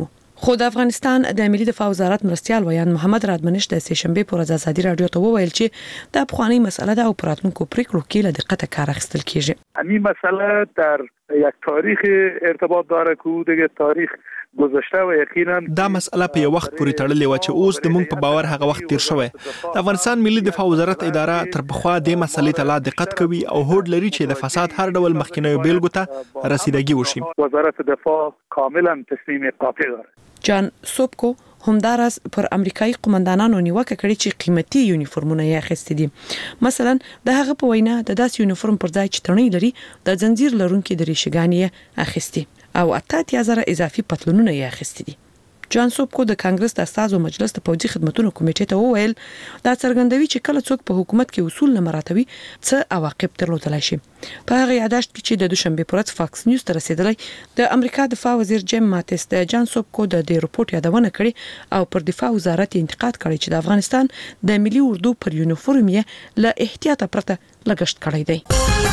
خو د افغانستان د ملي دفاع وزارت مرستيال ویان محمد رادمنش د سهشنبه پر ورځ ازادي رادیو ته وویل چې د افغاني مسله د اپراتونکو پریکړو کې له دقت کار اخیستل کیږي. همین مسئله در یک تاریخ ارتباط داره که دیگه تاریخ گذشته و یقینا دا مسئله په یو وخت پورې تړلې و چې اوس د مونږ په باور هغه وخت تیر شوی. د افغانستان ملي دفاع وزارت اداره تر پخوا د مسلې ته لا دقت کوي او هوډ لري چې د فساد هر ډول مخکینیو بیلګو ته رسیدګي وشي. وزارت دفاع کاملا تصمیم قاطع داره. جان سوبکو همدارس پر امریکایي قومندانانو نیوکه کړې چې قیمتي یونیفورمونه یې اخیستي دي. مثلا د هغه په وینا د داس یونیفورم پر ځای چې تڼۍ لري د زنجیر لرونکي د ریشګانې اخیستي او اته زره اضافي پتلونونه یې اخیستي دي. جان سوبکو د کانګرس د استازو مجلس د پوځي خدماتو کمیټې ته وویل دا څرګندوي چې کله څوک په حکومت کې اصول نه مراتبي څه عواقب درلودلای شي. په هغه یاداشت کې چې د دوشنبه پر ورځ فاکس نیوز ته رسیدلی د امریکا دفاع وزیر جیم ماتیس د جان سوبکو د دې رپورت یادونه کړې او پر دفاع وزارت انتقاد کړی چې د افغانستان د ملي اردو پر یونیفورم یې له احتیاط پرته لګښت کړی دی.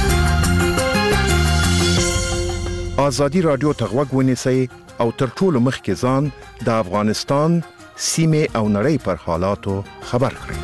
آزادی رادیو ته غوږ ونیسئ او تر ټولو مخکې ځان د افغانستان سیمې او نړۍ پر حالاتو خبر کړئ.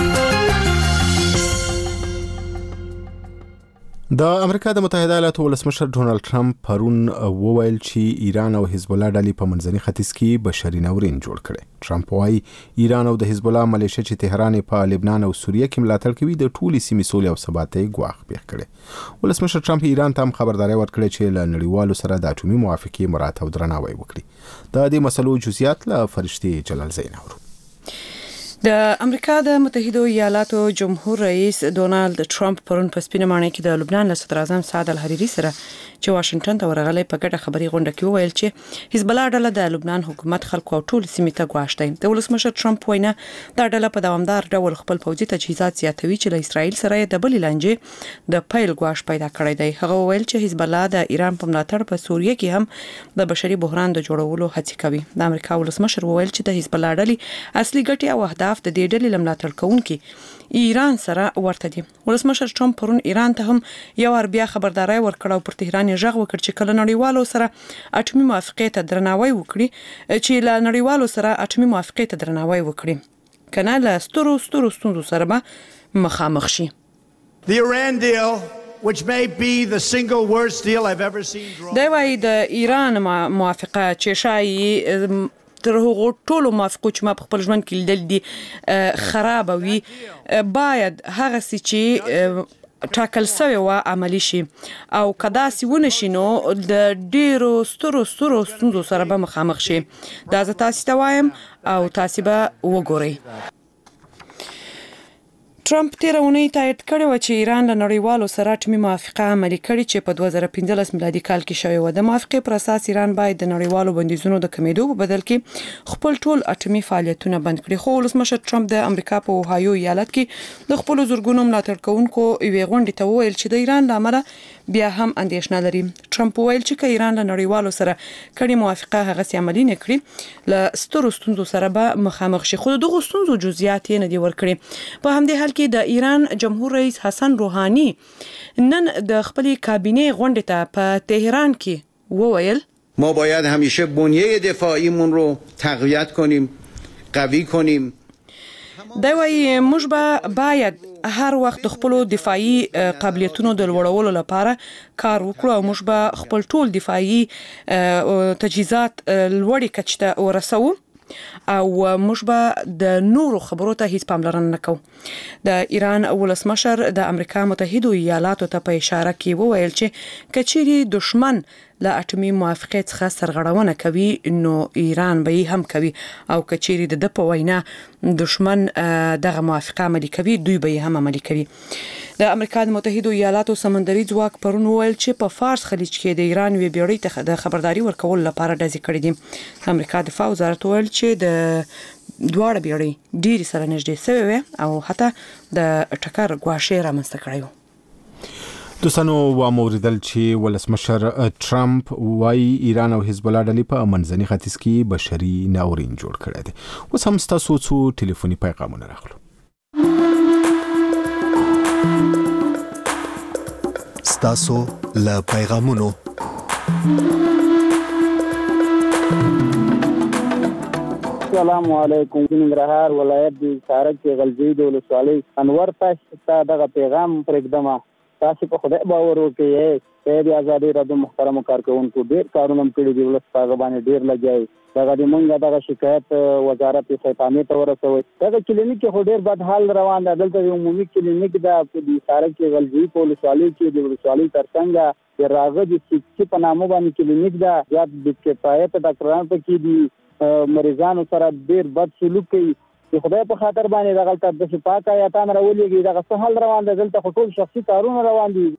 د امریکا د متحده ایالاتو ولسمشر ډونالد ټرمپ پرون وویل چې ایران او حزب الله ډلې په منځني ختیځ کې بشري ناورین جوړ کړي. ټرمپ وايي ایران او د حزب الله ملیشه چې تهران په لبنان او سوریه کې ملاتړ کوي د ټولي سیمې سولې او ثبات ګواښ پیښ کړي. ولسمشر ټرمپ ایران ته خبرداري ورکړه چې له نړیوالو سره د اټومي موافقې مراعات او درناوی وکړي. د دې مسلو جزئیات له فرشتي جلال زین اورو. د امریکا د متحده ایالاتو جمهور رئیس ډونالد ټرمپ پرون په سپینه ماڼۍ کې د لبنان له صدر اعظم سعد الحریري سره چې واشنگټن ته ورغلی په ګډه خبري غونډه کې وویل چې حزب الله ډله د لبنان حکومت خلکو او ټول سیمې ته ګواښ دی. د ولسمشر ټرمپ وینا دا ډله په دوامدار ډول خپل پوځي تجهیزات زیاتوي چې له اسرایل سره د بلې لانجې د پیل ګواښ پیدا کړی دی. هغه وویل چې حزب الله د ایران په ملاتړ په سوریه کې هم د بشري بحران د جوړولو هڅې کوي. د امریکا ولسمشر وویل چې د حزب الله ډلې اصلي ګټې او اهداف د دې ډلې ملاتړ کوونکي ایران سره ورته دي. ولسمشر ټرمپ پرون ایران ته هم یو ور بیا خبرداري ورکړه او پر تهران یې ژغ وکړ چې کله نړیوالو سره اټومي موافقې ته درناوی وکړي چې له نړیوالو سره اټومي موافقې ته درناوی وکړي کنه له سترو سترو ستونزو سره به مخامخ شي. The Iran deal, which may be the single worst deal I've ever seen. دا وایي د ایران موافقه چې شایي تر هغو ټولو موافقو چې ما په خپل ژوند کې لیدل دي خراب وي باید هغه څه چې ټاکل شوی و عملی شي او کدا سی ونه شي نو د ډیرو سترو سترو ستونزو سره به مخامخ شي. دا زه تاسو ته وایم او تاسو به وګورئ. ټرمپ تیر اونۍ تایید کړی و چې ایران له نړیوالو سره اټومي موافقه عملي کړي چې په دوه زره پنځلس میلادي کال کې شوې و. د موافقې پر اساس ایران باید د نړیوالو بندیزونو د کمیدو په بدل کې خپل ټول اټومي فعالیتونه بند کړي. خو ولسمشر ټرمپ د امریکا په اوهایو ایالت کې د خپل زورګونو ملاتړ کوونکو یوې غونډې ته وویل چې د ایران لامل بیا هم اندېښنه لري. ټرمپ وویل چې که ایران له نړیوالو سره کړي موافقه هغه سي عملي نه کړي له سترو ستونزو سره به مخامخ شي. خو دغه ستونزو جزئیات یې نه دي ورکړي. په همدې حال کې د ایران جمهور رئیس حسن روحانی نن د خپل کابینه غونډه ته په تهران کې وویل ما باید همیشه بنیه دفاعیمون رو تقویت کنیم، قوی کنیم. دا وایي موږ به باید هر وخت خپل دفاعي قابلیتونو د لوړولو لپاره کار وکړو او موږ به خپل ټول دفاعي تجهیزات لوړې کچې ته ورسوو او موږ به د نورو خبرو ته هیڅ پاملرنه نکوو. د ایران ولسمشر د امریکا متحده ایالاتو ته په اشاره کې وویل چې کچيري دشمن له اټومي موافقې څخه سرغړونه کوي نو ایران به هم کوي او کچيري د په وینا دشمن دغه موافقه عملي کوي دوی به هم عملي کوي. د امریکا متحده ایالاتو سمندري ځواک پرون وویل چې په فارس خلیج کې د ایران وی بیړۍ ته د خبرداري ورکول لپاره ډزې کړې دي. امریکا دفاع وزارت وویل چې د دواړه بیړۍ ډېری سره نږدې شوې وي او حتی د ټکر ګواښ رامنځته کړی و. دوستانو و موریدل چې ولسمشر ټرمپ وايي ایران او حزب الله ډلې په منځني ختیځ کې بشري ناورین جوړ کړی دی. اوس هم تاسو څو ټلیفوني پیغامونه راغلو. ستاسو له پیغامونو السلام علیکم. ننګرهار ولایت د سارک کې غلجی د ولسوالۍ انور تاسو ته دغه پیغام پرېږدم. تاسو په خدای باور وکړئ چې د ازادي راډیو محترم کارکونکو ډېر کارونه کړي دي، ولس په باندې ډېر لګي. دغه د مونږه دغه شکایت وزارت خیطامې ته ورسوي. دغه کلینیک کې ډېر بد حال روان دی. دلته یو عمومي کلینیک د سارک کې غلجی په ولسوالۍ کې د ولسوالۍ ترڅنګ د راغه د سیکسي په نامه باندې کلینیک دا یا د کفایت ډاکټرانو پکې دي، مریضانو سره ډیر بد سلوک کوي. د خدای په خاطر باندې دغه د شفاعت آیاتان راولېږي. دغه څه حل روان دی دلته، ټول شخصي کارونه روان دي.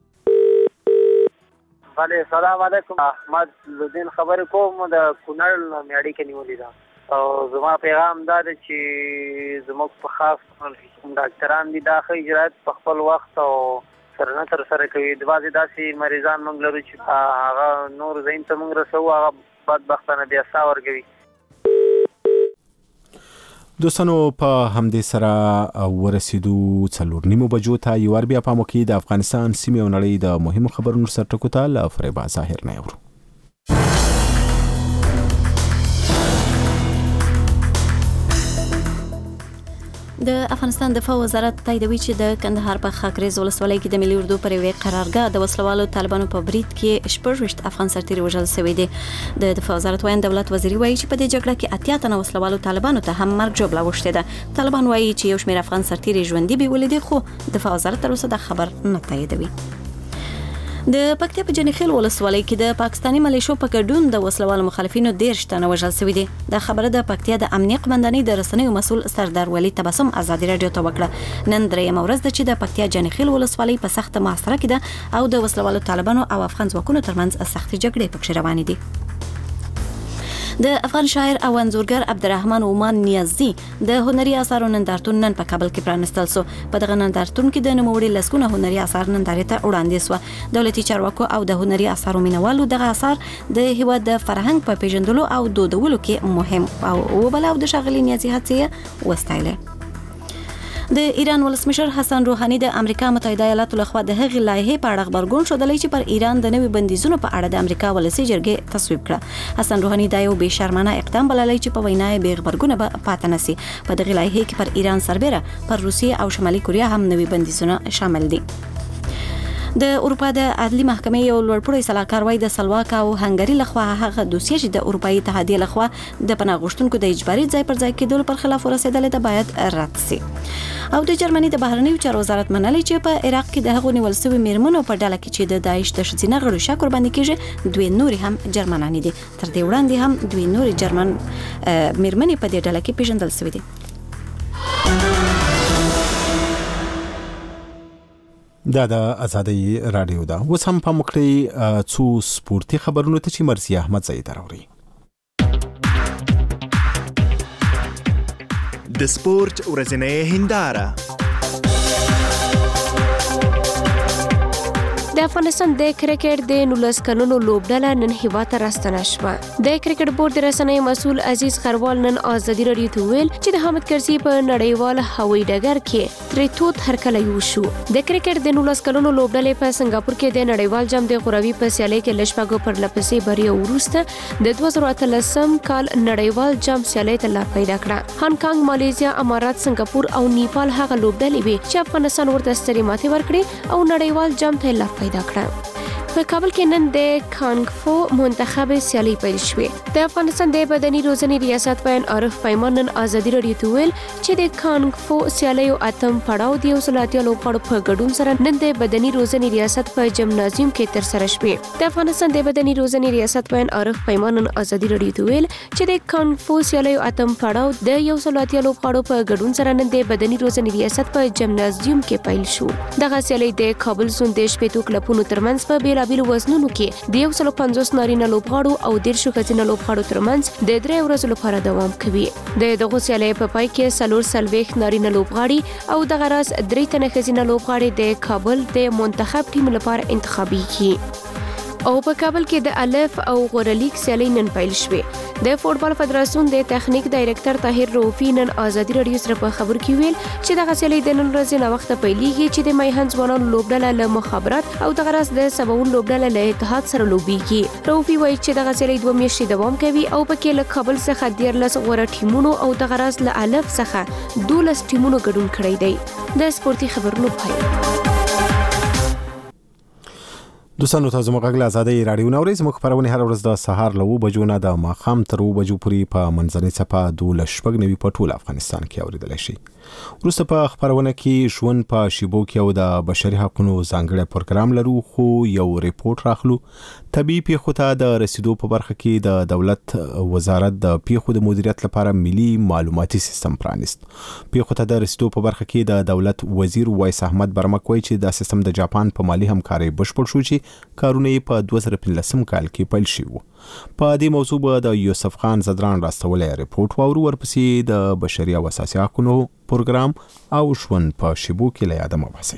بله سلام علیکم. احمد لودین خبرې کوم د کونړ میاړي کې نیولې ده او زما پیغام دا دی چې زموږ په خاص ډاکټران دي دا ښه اجرات په خپل وخت او سره نه تر سره کوي. د بعضې داسې مریضان موږ لرو چې هغه نور ځایونو ته موږ رسوو، هغه بدبختانه بیا سا ورکوي. دوستانو په همدې سره ورسېدو څلور نیمو بجو ته یو ور بیا پام وکړئ د افغانستان سیمې او نړۍ د مهمو خبرونو سر ټکو ته له فریبا ظاهر نه اورو. د افغانستان دفاع وزارت تاییدوي چې د کندهار په خاکریز ولسوالۍ کې د ملي اردو پر یوې قرارګاه د وسلوالو طالبانو په برید کې شپږ ویشت افغان سرتیري وژل شوي دي. د دفاع وزارت وایي دولت وزیر وایي چې په دې جګړه کې اتیا تنه وسلوالو طالبانو ته هم مرګ ژوبله اوښتې ده. طالبان وایي چې یو شمېر افغان سرتیري ژوندي بیولې دي، خو دفاع وزارت تر اوسه دا خبر نه تاییدوي. د پکتیا په جنخیل ولسوالۍ کې د پاکستاني ملیشو په ګډون د وسلوالو مخالفینو دېرش تنه وژل شوي دي. دا خبره د پکتیا د امنیه قمندانۍ د رسنیو مسؤل سردار ولی تبسم ازادي راډیو ته وکړه. نن درېیمه ورځ ده چې د پکتیا جنخیل ولسوالۍ په سخته محاصره کې ده او د وسلوالو طالبانو او افغان ځواکونو ترمنځ سختې جګړې پکې روانې دي. د افغان شاعر او انځورګر عبدالرحمن عمان نیازي د هنري اثارو نندارتون نن په کابل کې پرانستل سو. په دغه نندارتون کې د نوموړي لسګونه هنري اثار نندارې ته وړاندې سو. دولتي چارواکو او د هنري اثارو مینوالو دغه اثار د هیواد د فرهنګ په پیژندلو او دودولو کې مهم او وبلاو د شاغلي نیازي هڅې وستایله. د ایران ولسمشر حسن روحاني د امریکا متحده ایالاتو لخوا د هغې لایحې په اړه خبرګون ښودلی چې پر ایران د نوي بندیزونو په اړه د امریکا ولسي جرګې تصویب کړه. حسن روحاني دا یو بې شرمانه اقدام بللی چې په وینا یې بې غبرګونه به پاتې نسي. په دغې لایحې کې پر ایران سربیره پر روسیې او شمالي کوریا هم نوي بندیزونه شامل دي. د اروپا د عدلي محکمې یو لوړپوړی سلاکار وایي د سلواک او هنګري لخوا هغه دوسیه چې د اروپایي اتحادیې لخوا د پناه غوښتونکو د اجباري ځای پر ځای کېدلو پر خلاف ورسېدلې ده باید رد سي. او د جرمني د بهرنیو چارو وزارت منلي چې په عراق کې د هغو نیول شوي میرمنو په ډله کې چې د داعش د ښځینه غړو شا قرباني کېږي دوی نورې هم جرمنانې دي. تر دې وړاندې هم دوی نورې جرمن میرمنې په دې ډله کې پیژندل شوي دي. دا د ازادي راډیو ده. اوس هم پام وکړئ څو سپورتي خبرونو ته چې مرسي احمد زئی راوړي. د سپورت ورځنۍ هنداره. د افغانستان د کرکټ د نولس کلونو لوبډله نن هیواد ته راستنه شوه. د کرکټ بورډ د رسنیو مسؤل عزیز خروال نن ازادي راډیو ته ویل چې د حامد کرزي په نړیوال هوایي ډګر کې ترې توت هرکلی وشو. د کرکټ د نولس کلونو لوبډلې په سنگاپور کې د نړیوال جام د غوراوي په سیالۍ کې له شپږو پرلپسې بریا وروسته د دوه زره اتلسم کال نړیوال جام سیالۍ ته لار پیدا کړه. هانګ کانګ، مالیزیا، امارات، سنگاپور او نیپال هغه لوبډلې وې چې افغانستان ورته سترې ماتې ورکړې او نړیوال جام ته لار پیدا کړه. په کابل کې نن د کانګ فو منتخب سیالي پیل شوې. د افغانستان د بدني روزنې ریاست پاین عارف پیمان نن ازادي راډیو ته ویل چې د کانګ فو سیالیو اتم پړاو د یو سل اتیا لوبغاړو په ګډون سره نن د بدني روزنې ریاست په جمنازیوم کې ترسره شوې. د افغانستان د بدني روزنې ریاست پاین عارف پیمان نن ازادي راډیو ته ویل چې د کانګ فو سیالیو اتم پړاو د یو سل اتیا لوبغاړو په ګډون سره نن د بدني روزنې ریاست په جمنازیوم کې پیل شو. دغه سیالي د کابل زون د شپېتو کلبونو ترمنځ په بیلابیلو وزنونو کې د یو سل پنځوس نارینه لوبغاړو او دېرشو ښځینه لوبغاړو ترمنځ د درې ورځو لپاره دوام کوي. د دغه سیالۍ په پای کې څلور څلوېښت نارینه لوبغاړي او دغه راز درې تنه ښځینه لوبغاړي د کابل د منتخب ټیم لپاره انتخابیږي. او په کابل کې د الف او غورلیک سیالي نن پیل شوې د فوټبال فدراسیون د تخنیک ډایریکټر طاهر روفي نن ازادي رادیو سره په خبر کې ویل چې دغه سیالي د نن ورځې نه وخت پیلېږي چې د میهن ځوانانو لوبډله له مخابرات او د غرض د سباون لوبډله له اتحاد سره لوبېږي. روفي وایي چې دغه سیالي دوه میاشتې دوام کوي او پکې له کابل څخه دیارلس غوره ټیمونو او د غرض له الف څخه دولس ټیمونو ګډون کړی دی. د سپورتي خبرونو پای. دوستانو تاسو مګل آزادۍ رادیو نورې زموږ خبرونه هر ورځ د سهار له و بجو نه د ماخام تر و بجو پورې په منځنۍ صفه دوه شپږ نوي په ټول افغانستان کې اوریدل شي. وروسته په خبرونه کې ژوند په شیبو کې او د بشري حقوقو ځانګړی پروګرام لرو خو یو ریپورت راخلو. طبي پیښو ته د رسیدو په برخه کې د دولت وزارت د پیښو د مدیریت لپاره ملي معلوماتي سیستم پرانیست. پیښو ته د رسیدو په برخه کې د دولت وزیر وایس احمد برمک وایي چې دا سیستم د جاپان په مالي همکارۍ بشپړ شو چې کارونه په دوه زره پنځلسم کال کې پیل شوی. په دې موضوع به د یوسف خان زدران راستولې ریپورت واورو ورپسې د بشري او اساسي حقوقو پروګرام او ژوند په شیبو کې له یاده مبحث.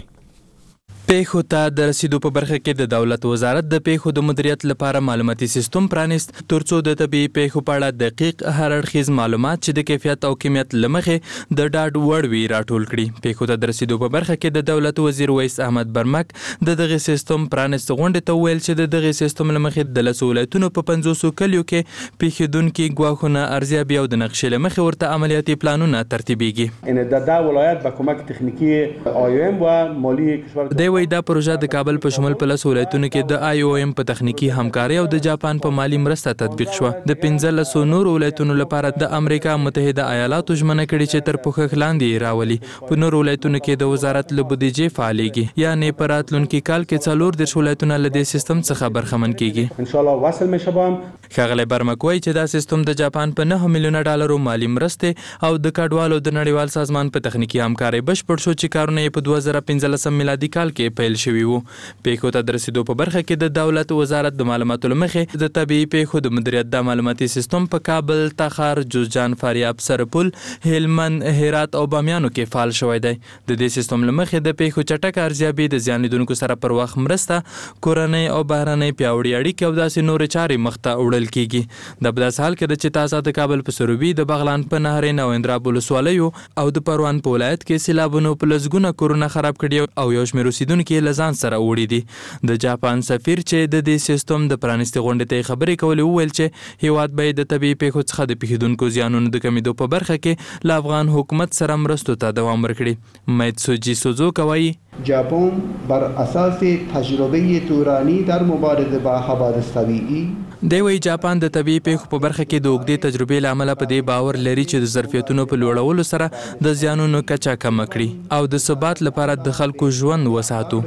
پیښو ته د رسیدو په برخه کې د دولت وزارت د پیښو د مدیریت لپاره معلوماتي سیستم پرانیست ترڅو د طبي پیښو په اړه دقیق هر اړخیز معلومات چې د کیفیت او کمیت لمخې د ډاډ وړ وي راټول کړي. پیښو ته د رسیدو په برخه کې د دولت وزیر وایس احمد برمک د دغه سیستم پرانیست غونډې ته ویل چې د دغه سیستم لمخې د لسولتونو په پنځوس کلیو کې پیښیدونکو ګواښونه ارزیابي او د نقشې لمخې ورته عملیاتي پلانونه ترتیبیږي. ان د دا ولایت با کمک تکنیکی آی او ام و مالی کشور وای دا پروژه د کابل په شمول په لس ولایتونو کې د آی او ام په تخنیکی همکاري او د جاپان په مالی مرسته تطبیق شو. د پنځلس نورو ولایتونو لپاره د امریکا متحده ایالاتو ژمنه کړې چې تر پوښښ لاندې راولي. په نورو ولایتونو کې د وزارت له بودیجې فعالیږي یعنی په راتلونکي کال کې څلور د ولایتونو له دې سیستم څخه برخمن کیږي. ان شاء الله وصل مشبام خغلی برمک وایي چې دا سیستم د جاپان په نه میلیونه ډالرو مالی مرسته او د کډوالو د نړیوال سازمان په تخنیکی همکاري بشپړ شو چې کارونه په دوه زره پنځلسم میلادي کال کې پیل شوی وو. پیښو ته د رسیدو په برخه کې د دولت وزارت د معلوماتو لمخې د طبي پیښو د مدیریت د معلوماتي سیستم په کابل، تخار، جوزجان، فاریاب، سرپل، هلمند، هرات او بامیانو کې فعال شوی دی. د دې سیستم لمخې د پیښو چټک ارزیابي د زیان لیدونکو سره پر وخت مرسته، کورنۍ او بهرنۍ پیاوړي اړیکې او داسې نورې چارې مخ ته وړل کیږي. د بداس حال کې د چتاسا د کابل په سروبي، د بغلان په نهرین او اندراب ولسوالیو او د پروان په ولایت کې سیلابونو په لسګونه کورونه خراب کړي او یو شمېر اوسیدونکو لزان سره وړي دي. د جاپان سفیر چې د دې سیستم د پرانیستي غونډې ته خبرې کولې وویل چې هیواد به د طبي پیښو څخه د پیښیدونکو زیانونو د کمیدو په برخه کې له افغان حکومت سره مرستو ته دوام ورکړي. میتسوجی سوزو کوي ژاپن بر اساس تجربه تورانی در مبارزه با حوادث طبیعی دی وی جاپان د طبي پیښو په برخه کې د اوږدې تجربې لامل په دې باور لري چې د ظرفیتونو په لوړولو سره د زیانونو کچه کم کړي او د ثبات لپاره د خلکو ژوند وساتو.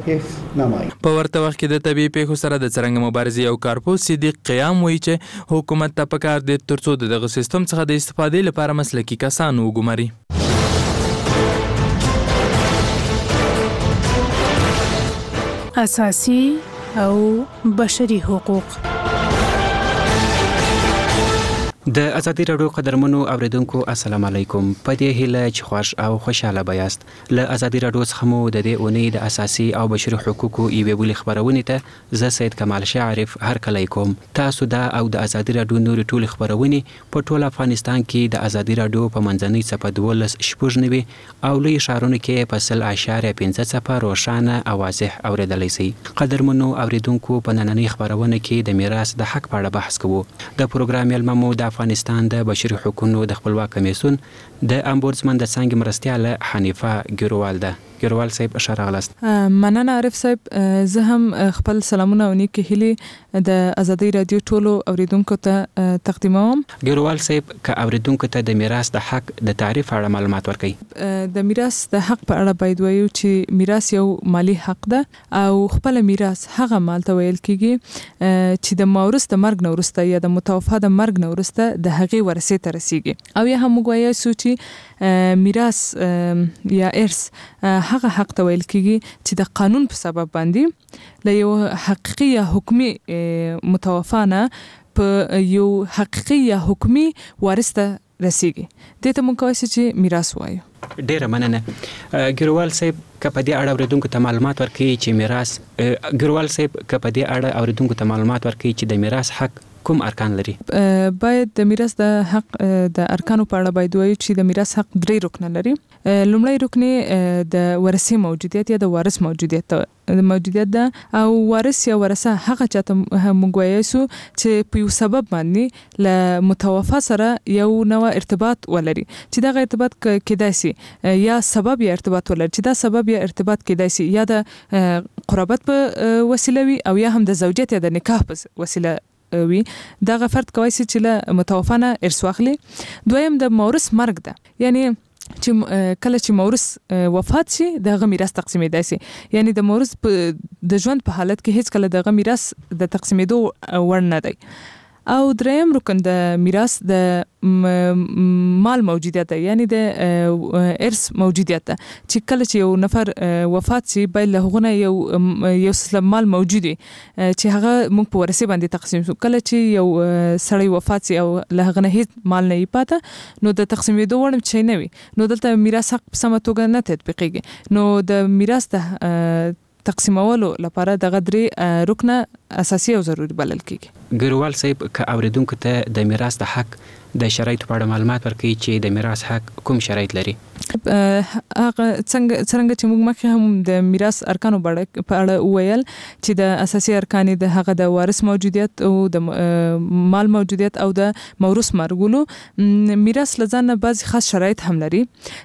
په ورته وخت کې د طبي پیښو سره د څرنګه مبارزې او کارپوس صدیق قیام وایي چې حکومت ته پکار دی ترڅو دغه سیستم څخه د استفادې لپاره مسلکي کسان وګماري. اساسي او بشري حقوق. د ازادي راډیو قدرمنو اوریدونکو السلام علیکم. په دې هیله چې خوښ او خوشاله بیاست. له ازادي راډیو څخه مو د دې اونۍ د اساسي او بشري حقوقو یوې بلې خبرونې ته زه سید کمال شاعرف هرکلی کوم. تاسو دا او د ازادي راډیو نورې ټولې خبرونې په ټول افغانستان کې د ازادي راډیو په منځنۍ صفحه دولس شپږ نوي او لوی ښارونو کې په سل اعشاریه پنځه صفحه روښانه او واضح اوریدلی شئ. قدرمنو اوریدونکو په نننۍ خبرونه کې د میراث د حق په اړه بحث کوو. د پروګرام میلمه مو د افغانستان د بشري حقوقو د خپلواک کمیسیون د امبودسمن د څنګه مرستیاله حنیفه ګیروال ده. ګیروال صاحب اشاره غلست. مننه عارف صاحب. زه هم خپل سلامونه او نیک هیلې د ازادي رادیو ټولو اوریدونکو ته تقدیموم. ګیروال صاحب که اوریدونکو ته د میراث د حق د تعریف اړه معلومات ورکړي. د میراث د حق په اړه باید وایو چې میراث یو مالی حق ده او خپل میراث هغه مال ته ویل کیږي چې د مورث د مرګ نه وروسته یا د متوفا د مرګ نه وروسته د هغې ورثې ته رسیږي. او یا هم وایو چې میراث یا ارث هغه حق ته ویل کیږي چې د قانون په سبب باندې له یو حقیقي یا حکمي متوفا نه په یو حقیقي یا حکمي وارث ته رسیږي. دې ته موږ کولی شو چې میراث وایو. ډیره مننه. ګروال صاحب که په دې اړه اوریدونکو ته معلومات ورکړي چې میراث ګروال صاحب که په دې اړه اوریدونکو ته معلومات ورکړي چې د میراث حق کوم ارکان لري؟ باید د میراث د حق د ارکانو په اړه باید وایو چې د میراث حق درې رکنه لري. لومړی رکن د ورثې موجودیت یا د وارث موجودیت موجودیت ده او وارث یا ورثه هغه چاته موږ وایو چې په یو سبب باندې له متوفا سره یو نوع ارتباط ولري چې دا ارتباط کېدای شي یا سبب یا ارتباط ولري چې دا سبب یا ارتباط کېدای شي یا د قرابت په وسیله وي او یا هم د زوجیت یا د نکاح په وسیله وي. دا فرد کوي چې له متوفا نه ارث واخلي. دویم د مورث مرګ ده، یعنی چې کله چې مورث وفات شي دغه میراث تقسیمېدای شي، یعنی د مورث د ژوند په حالت کې هیڅ کله دغه میراث د تقسیمېدو وړ نه دی. او دریم رکن د میراث د مال موجودیت ده، یعنی د ارث موجودیت ده چې کله چې یو نفر وفات شي باید له هغه یو یو څه مال موجود وي چې هغه موږ په ورثه باندې تقسیم شو. کله چې یو سړی وفات شي او له هغه نه هیڅ مال نه پاته نو د تقسیمېدو وړ شي نه وي، نو دلته میراث حق په سمه توګه نه تطبیقیږي. نو د میراث د تقسیمولو لپاره دغه درې رکنه اساسي او ضروري بلل کیږي. ګروال صاحب که اوریدونکو ته د میراث د حق د شرایطو په اړه معلومات ورکړي چې د میراث حق کوم شرایط لري؟ هغه څنګه څنګه چې موږ مخکې هم د میراث ارکانو په اړه وویل چې د اساسي ارکان د هغه د وارث موجودیت او د مال موجودیت او د موروث مرګولو. میراث لزان بعض خاص شرایط هم لري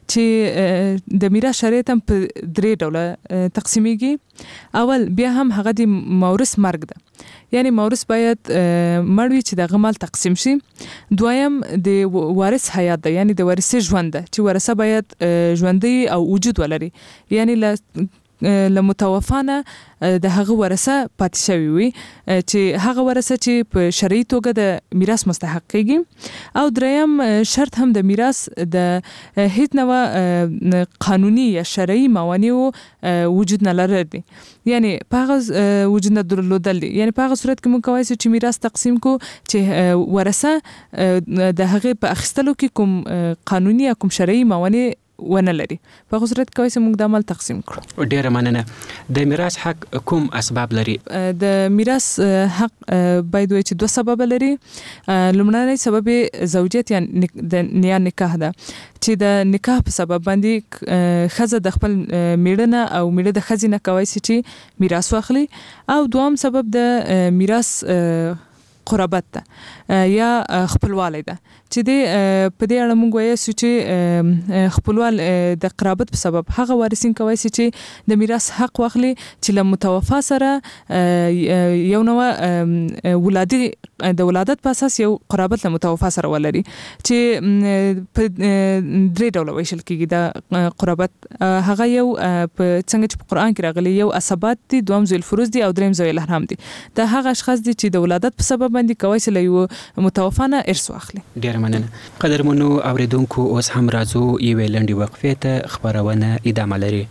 چې د میراث شرایط هم په درې ډوله تقسیمیږي. اول بیا هم هغه د موروث مرګ ده، یعنی موروث باید مړ وي چې د غمال تقسیم شي. دویم د وارث حیات ده، یعنی د وارث ژوند ده چې ورثه باید ژوندۍ او وجود ولري، یعنی له له متوفانه د هغه ورثه پاتې شوی وي چې هغه ورثه چې په شرعي توګه د میراث مستحق کیږي. او دریم شرط هم د میراث د هیڅ نوع قانوني یا شرعي موانع وجود نه لري، یعنی په هغه وجود نه درلودل دي. یعنی په هغه صورت کې موږ کولی شو چې میراث تقسیم کو چې ورثه د هغه په اخیستلو کې کوم قانوني یا کوم شرعي موانع ونه لري. په هغه صورت کې کولی شو موږ د عمل تقسیم کړو. ډیره مننه. د میراث حق کوم اسباب لري؟ د میراث حق باید وایي چې دوه سبب لري. لومړنی سبب زوجیت یا نیا نکاح ده چې د نکاح په سبب باندې ښځه د خپل میړه نه او میړه د ښځې نه کولی شي چې میراث واخلي. او دوام سبب د میراث قرابت ده یا خپلوالی ده چې د په دې اړه موږ وایو چې خپلوال د قرابت په سبب هغه وارثین کولی شي چې د میراث حق واخلي چې له متوفا سره یو نوع ولادي د ولادت په اساس یو قرابت له متوفا سره ولري چې په درې ډوله ویشل کیږي. د قرابت هغه یو په څنګه چې په قرآن کې راغلي یو عصبات دي، دوم ذوی الفروض دي او دریم ذوی الارحام دي. دا هغه اشخاص دي چې د ولادت په سبب باندې کولی شي له یو متوفا نه ارث واخلي. ډیره مننه. قدرمنو اوریدونکو اوس هم راځو یوې لنډې وقفې ته، خبرونه ادامه لري.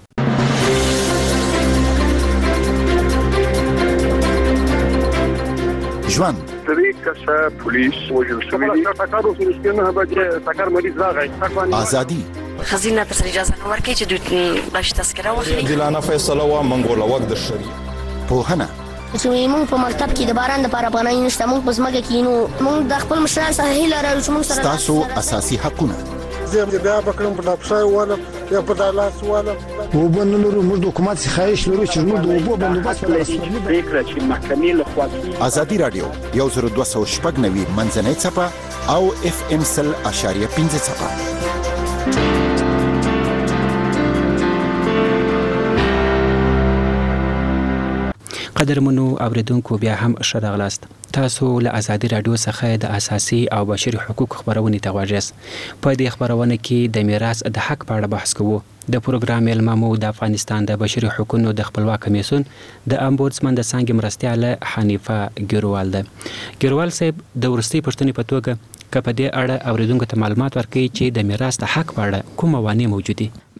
ژوند سری کسه پولیس وجل شوی دی تاکارو فلسطین هغه چې تاکار مریض راغی ازادي خزینه تر اجازه نه ورکړي چې دوی باش تذکره واخلي. دلانه فیصله وا منګوله وخت د شری پوهنه چې موږ په مکتب کې د باران د لپاره پناه نشته، موږ په ځمکه کې نو موږ د خپل مشران سره هیله لرو چې موږ سره تاسو اساسي حقونه زه بیا بکرم په ډاپشای والا یا په دالاس والا وبنلو موږ د حکومت خواهش لرو چې موږ د وبو بندوبست ولرو. فکر چې محکمې له خوا ازادي رادیو یو زر دوه سوه شپږ نوي منځنۍ څپه او اف ام سل اشاریه پنځه څپه. قدرمنو اوریدونکو بیا هم ښه راغلاست. تاسو له ازادي رادیو څخه د اساسي او بشري حقوق خبرونه ته غواړئ. په دې خبرونه کې د میراث د حق په اړه بحث کوو. د پروګرام المامو د افغانستان د بشري حقوقو د خپلواک کمیسیون د امبودسمن د څنګه مرستياله حنیفه ګروال ده. ګروال صاحب د ورستي پښتنې په توګه که په دې اړه اوریدونکو ته معلومات ورکړي چې د میراث د حق په اړه کوم موانع موجود دي؟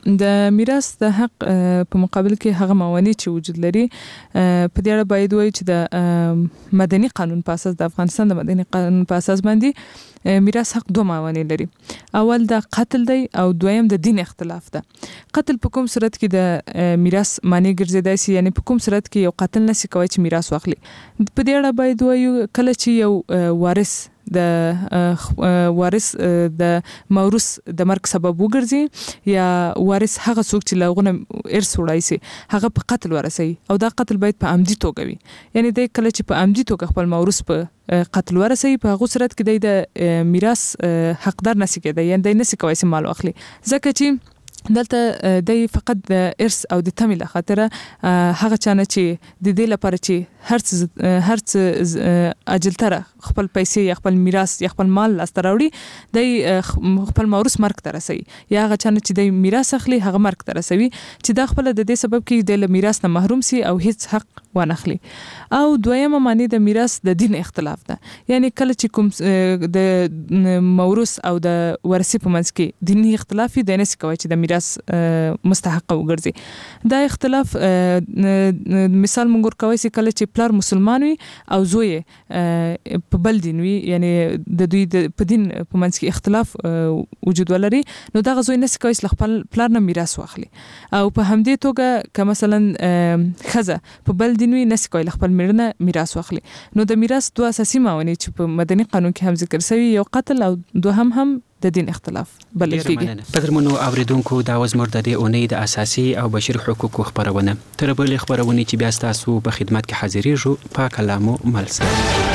د میراث د حق په مقابل کې هغه موانع چې وجود لري په دې اړه باید وایي چې د مدني قانون په اساس د افغانستان د مدني قانون په اساس باندې میراث حق دوه موانع لري. اول د قتل دی او دویم د دین اختلاف ده. قتل په کوم صورت کې د میراث معنی ګرځیدای شي، یعنی په کوم صورت کې یو قاتل نشي کوي چې میراث واخلي. په دې اړه باید وایو کله چې یو وارث د وارث د موروث د مرګ سبب وګرځي یا وارث هغه څوک چې لغونه ارث وړای شي هغه په قتل ورسي او دا قتل باید په عمدي توګه وي، یعنی د کله چې په عمدي توګه خپل موروث په قتل ورسي په هغه صورت کې د میراث حقدار نشي کېدای، یعنی د نشي کوي چې مال واخلي، ځکه چې دلته د فقط د ارث او د تمې له خاطر هغه چانه چې د دې لپاره چې هرڅ هرڅ اجلتره خپل پیسې یا خپل میراث یا خپل مال لاسته راوړي د خپل موروث مرګ ته رسي یا هغه چانه چې د میراث اخلي هغه مرګ ته رسوي چې دا خپل د دې سبب کې د میراث نه محروم سي او هیڅ حق وانخلي. او دویمه معنی د میراث د دین اختلاف ده، یعنی کله چې کوم د موروث او د ورثي په منځ کې دینی اختلاف دی نه کوي چې د میراث مستحق وګرځي. دا اختلاف مثال مونږ ورکوي چې کله چې پلار مسلمان وي او زوی په بل دین وي، یعنی د دوی په دین په منځ کې اختلاف وجود ولري، نو دا غوی نس کوي چې خپل پلار نه میراث واخلي. او په همدې توګه که مثلا خزه په بل دین وي نس کوي خپل میرنه میراث واخلي. نو د میراث دوه اساسي موانع چې په مدني قانون کې هم ذکر شوی، یو قتل او دوهم هم د دین اختلاف بلل کېږي. قدرمنو اوریدونکو دا وزمر د دې اونۍ د اساسي او بشري حقوقو خبرونه تر بل خبرونه چې بیا تاسو په خدمت کې حاضرېږو په کلامو ملسه.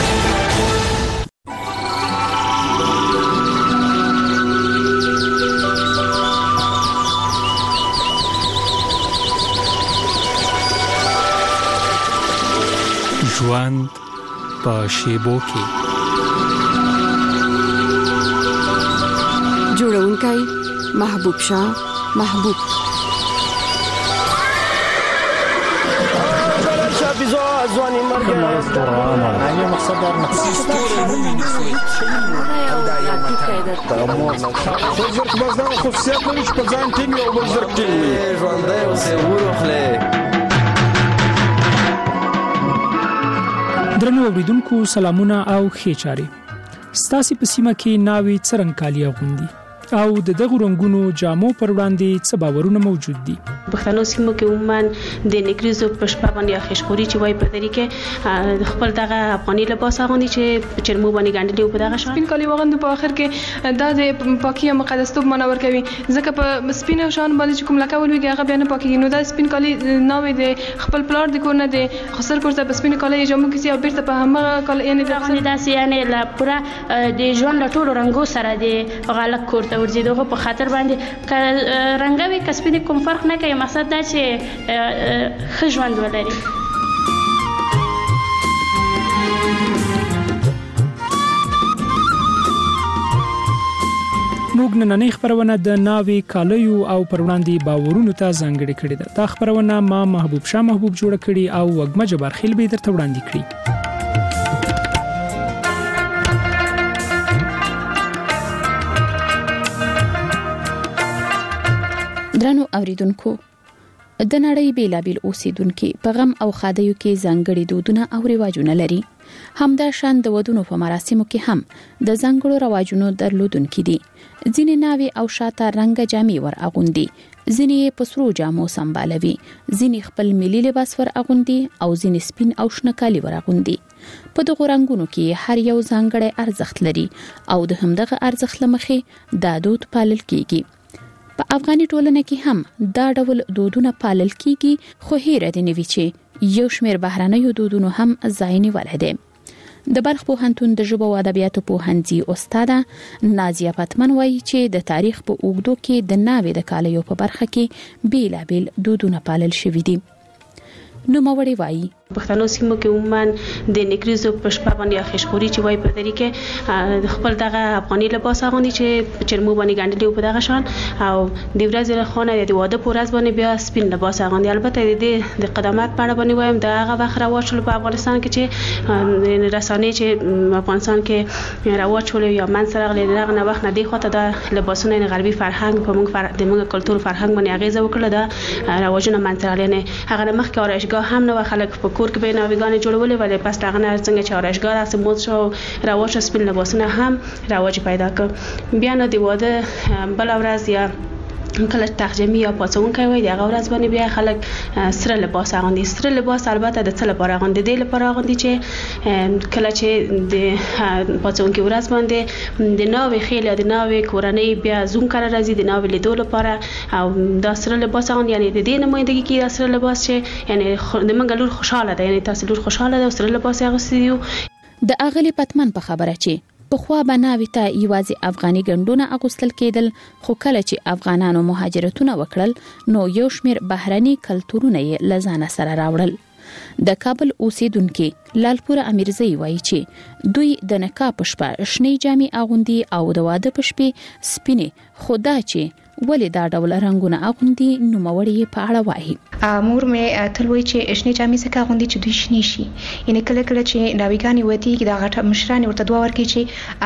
ژوند په شیبو کې جوړونکی محبوب شاه محبوب ځواني مرګ نه مقصد در مقصد زرق بازدان خصوصیت لري چې په ځان ټینګ او بل زرق ټینګ وي ژوندی اوسې وروخلې. درنو اوریدونکو سلامونه او ښې چارې. ستاسې په سیمه کې ناوې څرنګه کالي اغوندي او د دغو رنګونو جامو پر وړاندې څه باورونه موجود دي؟ پښتنو سیمو کې عموما د نکریزو په شپه باندې یا خشخوري چې وای په طریقې خپل دغه افغاني لباس اغوندي چې چرمو باندې ګنډلې په دغه شان سپین کالي واغوندي. په اخر کې دا د پاکي او مقدستوب معنا ورکوي، ځکه په سپین شان باندې چې کوم لکه ولوي هغه بیا نه پاکي. نو دا سپین کالي ناوې د خپل پلار د کور نه د خسر کور ته په سپین کالي جامو کې او بیرته په همغه کالي یعنی د خپل داسې یعنی لا پورا د ژوند له ټولو رنګو سره د غلط کور ته ورځي. دغه په خاطر باندې رنګوي کسبې کوم فرق نه کوي، مقصد دا چې ښه ژوند ولري. موږ نننۍ خبرونه د ناوې کالیو او پر وړاندې باورونو ته ځانګړې کړې ده. دا خبرونه ما محبوب شاه محبوب جوړه کړې او وګمه جبار خیل به درته وړاندې کړي. درنو اوریدونکو، د نړۍ بیلابیل اوسیدونکو په غم او خادیو کې ځانګړي دودونه او رواجونه لري. همدا شان د ودونو په مراسمو کې هم د ځانګړو رواجونو درلودونکو دي. ځینې ناوې او شاته رنګه جامې ور اغوندي، ځینې په سرو جامو سمبالوي، ځینې خپل ملي لباس ور اغوندي او ځینې سپین او شنه کالي ور اغوندي. په دغه رنگونو کې هر یو ځانګړی ارزښت لري او د همدغه ارزښت لمخې دا دود پالل کیږي. په افغاني ټولنه کې هم دا ډول دودونه پالل کیږي، خو هیره دي نوي چې یو شمېر بهرنیو دودونو هم ځای نیولی دی. د بلخ پوهنتون د ژبو او ادبیاتو پوهنځي استاده نازیه پتمن وایي چې د تاریخ په اوږدو کې د ناوې د کالیو په برخه کې بیلابیل دودونه پالل شوي دي. نوموړې وایي پښتنو سیمو کې عموما د نکریزو په شپه باندې خشخوري چې وای په طریقې خپل دغه افغاني لباس اغوندي چې چرمو باندې ګاندلې په دغه شان او د ورځې له خونه د واده په ورځ باندې بیا سپین لباس اغوندي. البته د د قدامت په اړه باندې وایم د هغه وخت رواج شول په افغانستان کې چې رسانې چې افغانستان کې رواج شول یا من سره غلي دغه نه وخت نه دی خاطر د لباسونو د غربي فرهنګ په موږ فر... د موږ کلتور فرهنګ باندې اغیزه وکړه. د رواجونو من سره نه هغه مخکې آرایشګاه هم نه خلک په کور کې به ناوګانې جوړولې ولې پس دغه نه څنګه چې آرایشګاه داسې مود شو رواج سپین لباسونه هم رواج پیدا کړ. بیا نو د واده بل ورځ یا کله تخجمی یا پاتونکي وي دغه ورځ باندې بیا خلک سره لباس اغوندي. سره لباس البته د څه لپاره اغوندي؟ د لپاره اغوندي چې کله چې د پاتونکي ورځ باندې د ناوې خېل د ناوې کورنۍ بیا زوم کړه راځي د ناوې لیدو لپاره او دا سره لباس اغوندي. یعنی د دې نمائندګي کې دا سره لباس چې یعنی د منګ لور خوشاله ده، یعنی تاسو لور خوشاله ده سره لباس اغوستي یو. د اغلی پتمن په خبره چې په خوا بناوي ته یوازې افغاني ګندونه اغوستل کېدل، خو کله چې افغانانو مهاجرتونه وکړل نو یو شمیر بهرني کلتورونه یې لزانه سره راوړل. د کابل اوسیدونکو لالپور امیرزی وایي چې دوی د نکاح په شپه شنې جامې اغوندي او د واده په شپه سپینې، خدا چې ولې دا ډول رنگونه اغوندي نو موري په اړه وایي. امور مې تلوي چې شنې جامې څخه اغوندي چې دوی شنې شي. یعنی کله کله چې ناوګانی وتی کې دا غټه مشران ورته دوه ورکی چې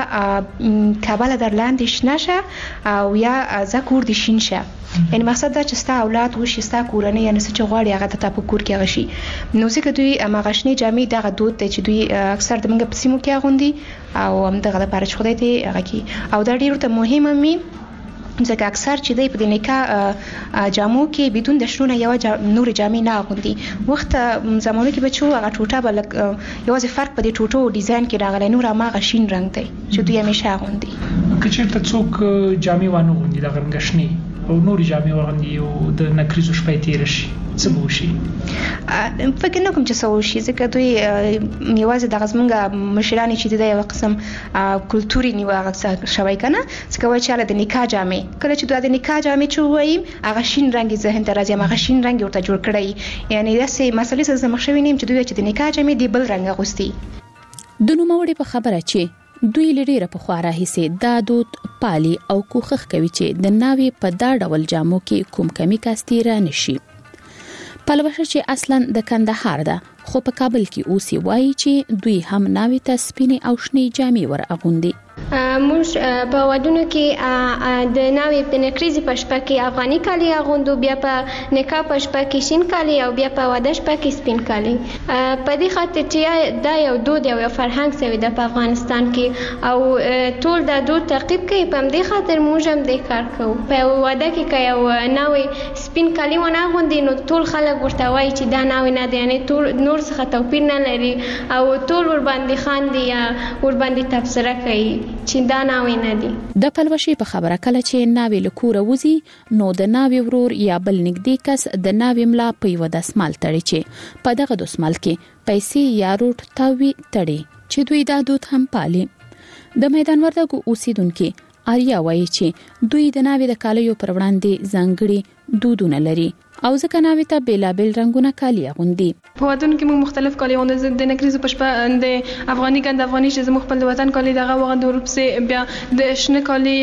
ازا کابل در لاندې شنه شه او یا ازا کور دي شین شه. یعنی مقصد دا چې ستا اولاد وشي ستا کورنۍ یعنی څه غواړي هغه ته په کور کې غشي. نو ځکه دوی هغه شنې جامې دغه دود ته چې دوی اکثر د منګ په سیمو کې اغوندي او هم دغه لپاره چې خدای ته هغه کې او دا ډیره ته مهمه می ځکه اکثر چې دی په د نکاح جامو کې بدون د شنو یو جا نور جامې نه اغوندي. وخت زمانو کې بچو هغه ټوټه بل یوازې فرق په دې ټوټو ډیزاین کې راغلی، نور هغه شین رنگ دی چې دوی همیشه اغوندي. که چېرته څوک جامې وانه غوندي د رنګ شنې او نور جامې وغوندي او د نکریزو شپه تیر شي څه به وشي؟ فکر نه کوم چې څه وشي ځکه دوی یوازې دغه زمونږ مشران چې د یو قسم کلتوري نیوغه شوی کنه څنګه وایي چې د نکاح جامې کله چې دوی د نکاح جامې چوي هغه شین رنگ ذهن ته راځي هغه شین رنگ ورته جوړ کړی. یعنی داسې مسلې سره مخ شوی نیم چې دوی چې د نکاح جامې دی بل رنگ اغوستي. د نوموړي په خبره چې دوی لډیره په خوا راهیسه دا دود پالي او کوخخ کوي چې د ناوې په دا ډول جامو کې کوم کمی کاستي را نشي. پلوشه چې اصلا د کندهار ده خو په کابل کې اوسي وایي چې دوی هم ناوې ته سپینې او شنې جامې ور اغوندي. موږ په ودونو کې د ناوې په نکریزي په شپه کې افغاني کالي اغوندو، بیا په نکاح په شپه کې شین کالي او بیا په واده شپه کې سپین کالي. په دې خاطر چې دا یو دود یو فرهنګ سوی د په افغانستان کې او ټول دا دود تعقیب کوي. په دې خاطر موږ هم دې کار کوو. په واده کې که یو ناوې سپین کالي ونه اغوندي نو ټول خلک ورته وایي چې دا ناوې نه دی، یعنی ټول نور څخه توپیر نه لري او ټول ور باندې خاندي یا ور باندې تبصره کوي چې دا ناوې نه دي. د پلوشي په خبره کله چې ناوې له کوره وځي نو د ناوې ورور یا بل نږدې کس د ناوې ملا په یو دسمال تړي چې په دغه دسمال کې پیسې یا روټ تاوي تړي چې دوی دا دود هم پالي. د میدان وردګو اوسیدونکو آریا وایي چې دوی د ناوې د کالیو پر وړاندې ځانګړي دودونه لري او ځکه ناوې ته بیلابیل رنگونه کالی اغوندي. په ودونو کې موږ مختلف کالی اغوندو. د نکریزو په شپه د افغاني ګند افغاني چې زموږ خپل وطن کالی دغه وغوندو، ورپسې بیا د شنه کالی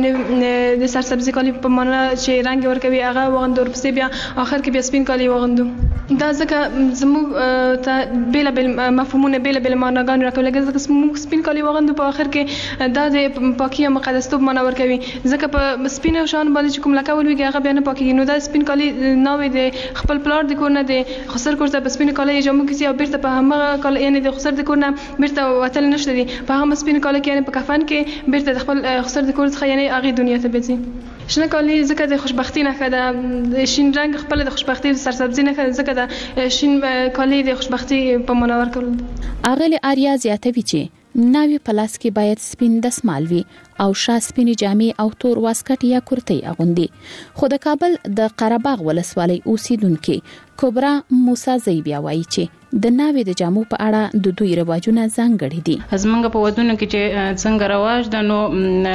د سرسبزي کالی په معنا چې رنگ ورکوي هغه وغوندو، ورپسې بیا اخر کې بیا سپین کالی وغوندو. دا ځکه زموږ ته بیلابیل مفهومونه بیلابیل معناګان راکوي. لکه زموږ سپین کالی وغوندو په اخر کې دا د پاکي او مقدستوب معنا ورکوي، ځکه په سپین شان باندې چې کوم لکه ولوي هغه بیا نه پاکي. نو دا سپین کالی ناوې د خپل پلار د کور نه د خسر کور ته په سپین کالی جامو کې او بیرته په هغه کال یعنی د خسر د کور نه بیرته وتل نشته دي په هغه سپین کالی کې یعنی په کفن کې بیرته د خپل خسر د کور څخه یعنی هغه دنیا ته بځي. شنه کالی ځکه د خوشبختی نه کده د شین رنگ خپل د خوشبختی سرسبزي نه کده ځکه د شین کالی د خوشبختی په منور کړل. اغلی آریا زیاتوي چې ناوې پلاس کې باید سپین دسمال وي او شا سپین جامې او تور واسکټ یا کرتی اغوندي. خو د کابل د قره باغ ولسوالۍ اوسیدونکو کبرا موسی زیبیا وایي چې د ناوې د جامو په اړه د دوی رواجونه ځانګړي دي. زمونږ په ودونو کې چې څنګه رواج ده نو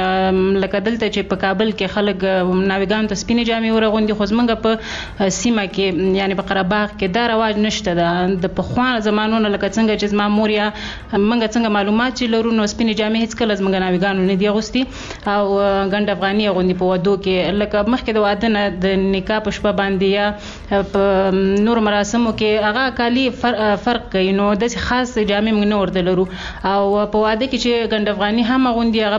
لکه دلته چې په کابل کې خلک ناوېګانو ته سپینې جامې ورغوندي، خو زمونږ په سیمه کې یعنی په قره باغ کې دا رواج نشته ده. د پخوانه زمانونو لکه څنګه چې زما مور یا موږ څنګه معلومات چې لرو نو سپینې جامې هیڅ کله زمونږ ناوېګانو نه دي اغوستي او ګنډ افغاني اغوندي په ودو کې. لکه مخکې د واده نه د نکاح په شپه باندې یا په نور مراسمو کې هغه کالي فرق کوي، نو داسې خاص جامې موږ نه ورته لرو. او په واده کې چې ګنډ افغاني هم اغوندي هغه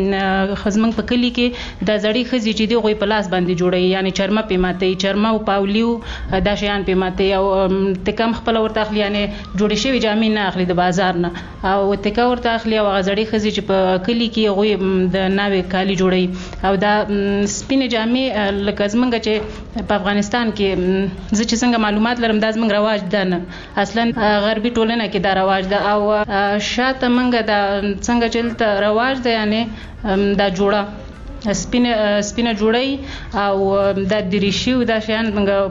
په خزمنګ په کلی کې د زړی خزي چې دی غوي په لاس باندې جوړي، یعنی چرمه پیماته چرمه او پاولیو دا شیان پیماته او تکم خپل ورته اخلي، یعنی جوړې شوی جامې نه اخلي د بازار نه او تکا ورته اخلي او غزړی خزي چې په کلی کې غوي د ناوې کالي جوړي. او دا سپینې جامې لکه زمونږ چې په افغانستان کې زه چې څنګه معلومات لرم دا زمونږ رواج ده نه، اصلا غربي ټولنه کې دا رواج ده. او شاته منګه دا څنګه چلته رواج ده، یعنی دا جوړه سپینه سپینه جوړي او د دریشي او د شیان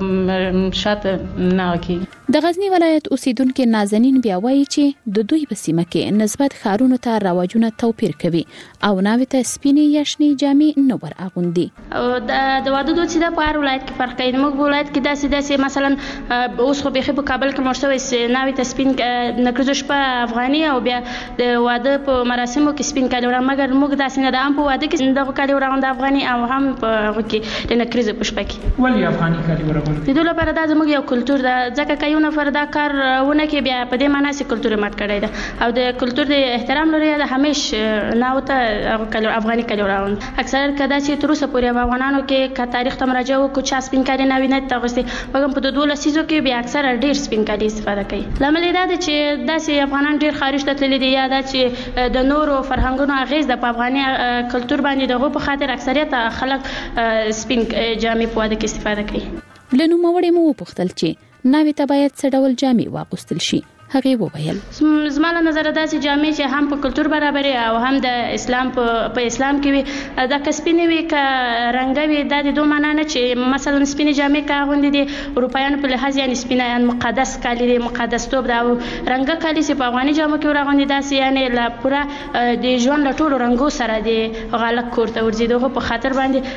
منګه شاته نه کی. د غزنی ولایت اوسیدونکو نازنین بیا وایي چې د دوی په سیمه کې نسبت خارونو ته رواجونه توپیر کوي او ناوې ته سپینې یا شنې جامې نه ور اغوندي. او د واده دوه چې د پار ولایت کې فرق کوي. موږ ولایت کې داسې داسې مثلا اوس خو به په کابل کې مرسوي ناوې ته سپین نکریزو شپه افغاني او بیا د واده په مراسمو کې سپین کالي ور، مګر موږ داسې نه د ام په واده کې دغه کالي ور اغوند افغاني او هم په هغه کې د نکریزو په شپه کې ولې افغاني کالي ور اغوند. د دوی لپاره دا زموږ یو کلچر ده، ځکه کایو نفر دا کار ونه کې بیا په دې معنی چې کلچر مات کړی ده او د کلچر د احترام لري د همیشه ناوته کلو افغاني کالي ور اغوند. اکثر کدا چې تر اوسه پورې افغانانو کې کا تاریخ ته مراجعه وکړو چې سپین کالي نه ویني تغسي، مګر په دوه لسیزو کې بیا اکثر ډیر سپین کالي استفاده کوي. لامل دا دی چې داسې افغانان ډیر خارج ته تللي دي یا دا چې د نورو فرهنګونو اغیز د افغاني کلچر باندې دغه په خاطر اکثریت خلک سپین جامې په واده کې استفاده کوي. لنو موړې مو پوښتل چې ناوې ته باید څه ډول جامې واغوستل شي. هغه وویل زما له نظر داسې جامې چې هم په کلچر برابرې او هم د اسلام په اسلام کې وي دا کسبینې وي ک رنګوي د دوه معنا نه چې مثلا سپینې جامې کا غوندي دي اروپایانو په لحاظ یعنی سپینه یعنی مقدس کالي دي مقدس توب دا رنګ کالي چې په افغاني جامو کې راغوندي داسې یعنی لا پورا د ژوند له ټولو رنګو سره دي غلط کوړته ورځي دغه په خاطر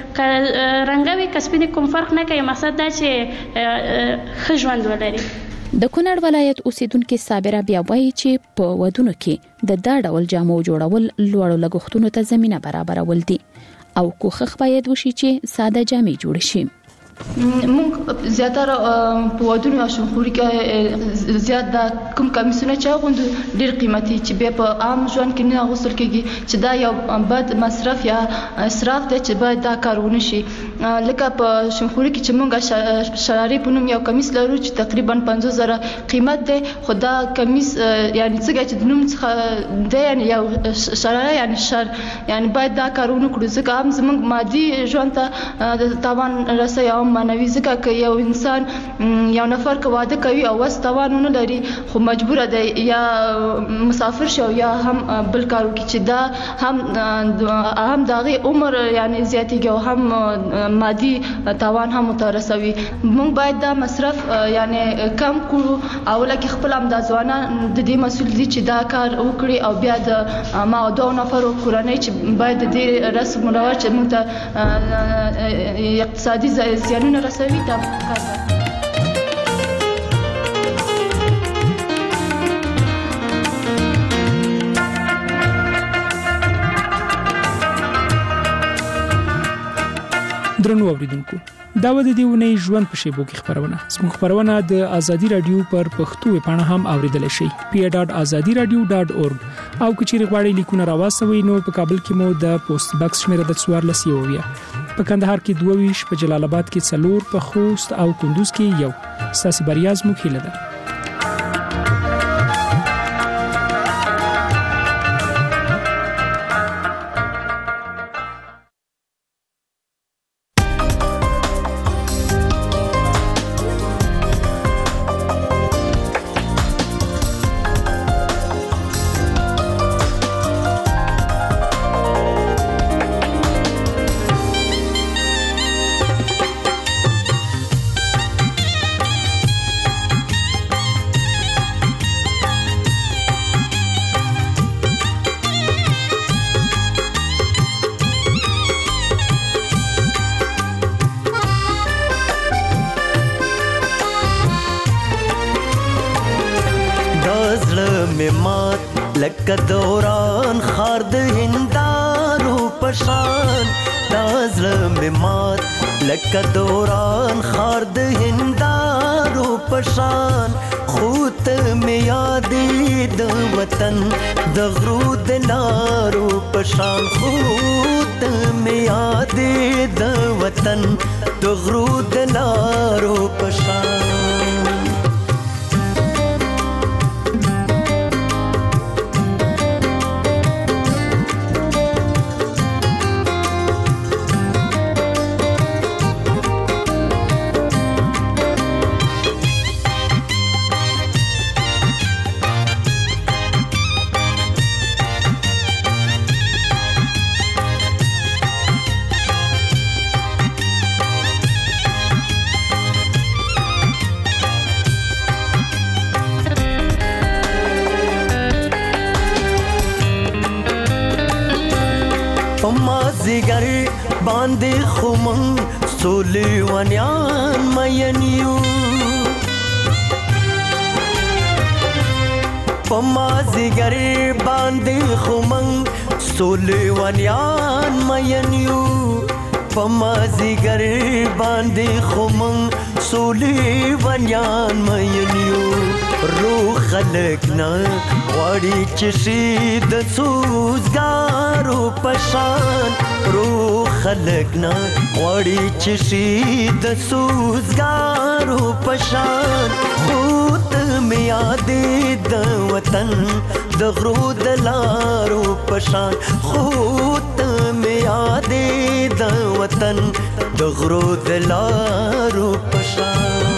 باندې رنګوي کسبینې کوم فرق نه کوي. مقصد دا چې ښه ژوند ولري. د کونړ ولایت اوسیدونکو صابره بیا وایي چې په ودونو کې د دا ډول جامو جوړول لوړو لګښتونو ته زمينه برابرول دي او کوښښ باید وشي چې ساده جامې جوړ شي. مونږ زیاتره په ودونو او شمخوري کې زیات د کوم کمیسونه چې غوندو ډیر قیمتي چې به په عام ژوند کې نه غوښتل کېږي چې دا یو بد مصرف یا اسراف دی چې باید دا کارونه شي. لکه په شمخوري کې چې مونږ شراري په نوم یو کمیس لرو چې تقریبا پنځوس زره قیمت دی، خو دا کمیس یعنی څنګه چې د نوم څخه دی یعنی یو شراره یعنی شر یعنی باید دا کارونه کړو ځکه هم زموږ مادي ژوند ته د تاوان رسي او معنوي ځکه که یو انسان یو نفر که واده کوي او وس توانونه لري خو مجبور دی یا مسافر شو یا هم بل کار وکړي چې دا هم هم دغه عمر یعنی زیاتیږي او هم مادي توان هم مترسوي. موږ باید دا مصرف یعنی کم کړو او لکه خپل هم د ځوانان د دې مسول دي چې دا کار وکړي او بیا د ما دوه نفر کورنۍ چې باید د دې رسم رواج چې موږ ته اقتصادي زیانونه رسوي دا کار ده. درنو اوریدونکو دا و د دې ونې ژوند په شیبو کې خبرونه زموږ خبرونه د ازادي رادیو پر پښتو پاڼه هم اوریدل شي پی ډاټ ازادي رادیو ډاټ اورګ او کچېری غواړئ لیکونه راوستوي نو په کابل کې مو د پوسټ باکس شمیره د څوار لسی وویا، په کندهار کې دوه ویش، په جلال آباد کې څلور، په خوست او کندوز کې یو. ساسي بریاز مو خیله ده. لکه دوران خار د هندارو پشان دا زړه مې مات لکه دوران خار د هندارو پشان خو ته مې یادې د وطن د غرو د لارو پشان خو ته مې یادې د وطن د غرو د لارو پشان زیگر باندې خمن سولې ونیان مینیو پما زیگر باندې خمن سولې ونیان مینیو پما زیگر باندې خمن سولې ونیان مینیو روح خلق نه غواړي چې شي د سوزګارو پشان روح خلق نه غواړي چې شي د سوزګارو پشان خو ته مې یادې د وطن د غرو د لارو پشان خو ته مې یادې د وطن د غرو د لارو پشان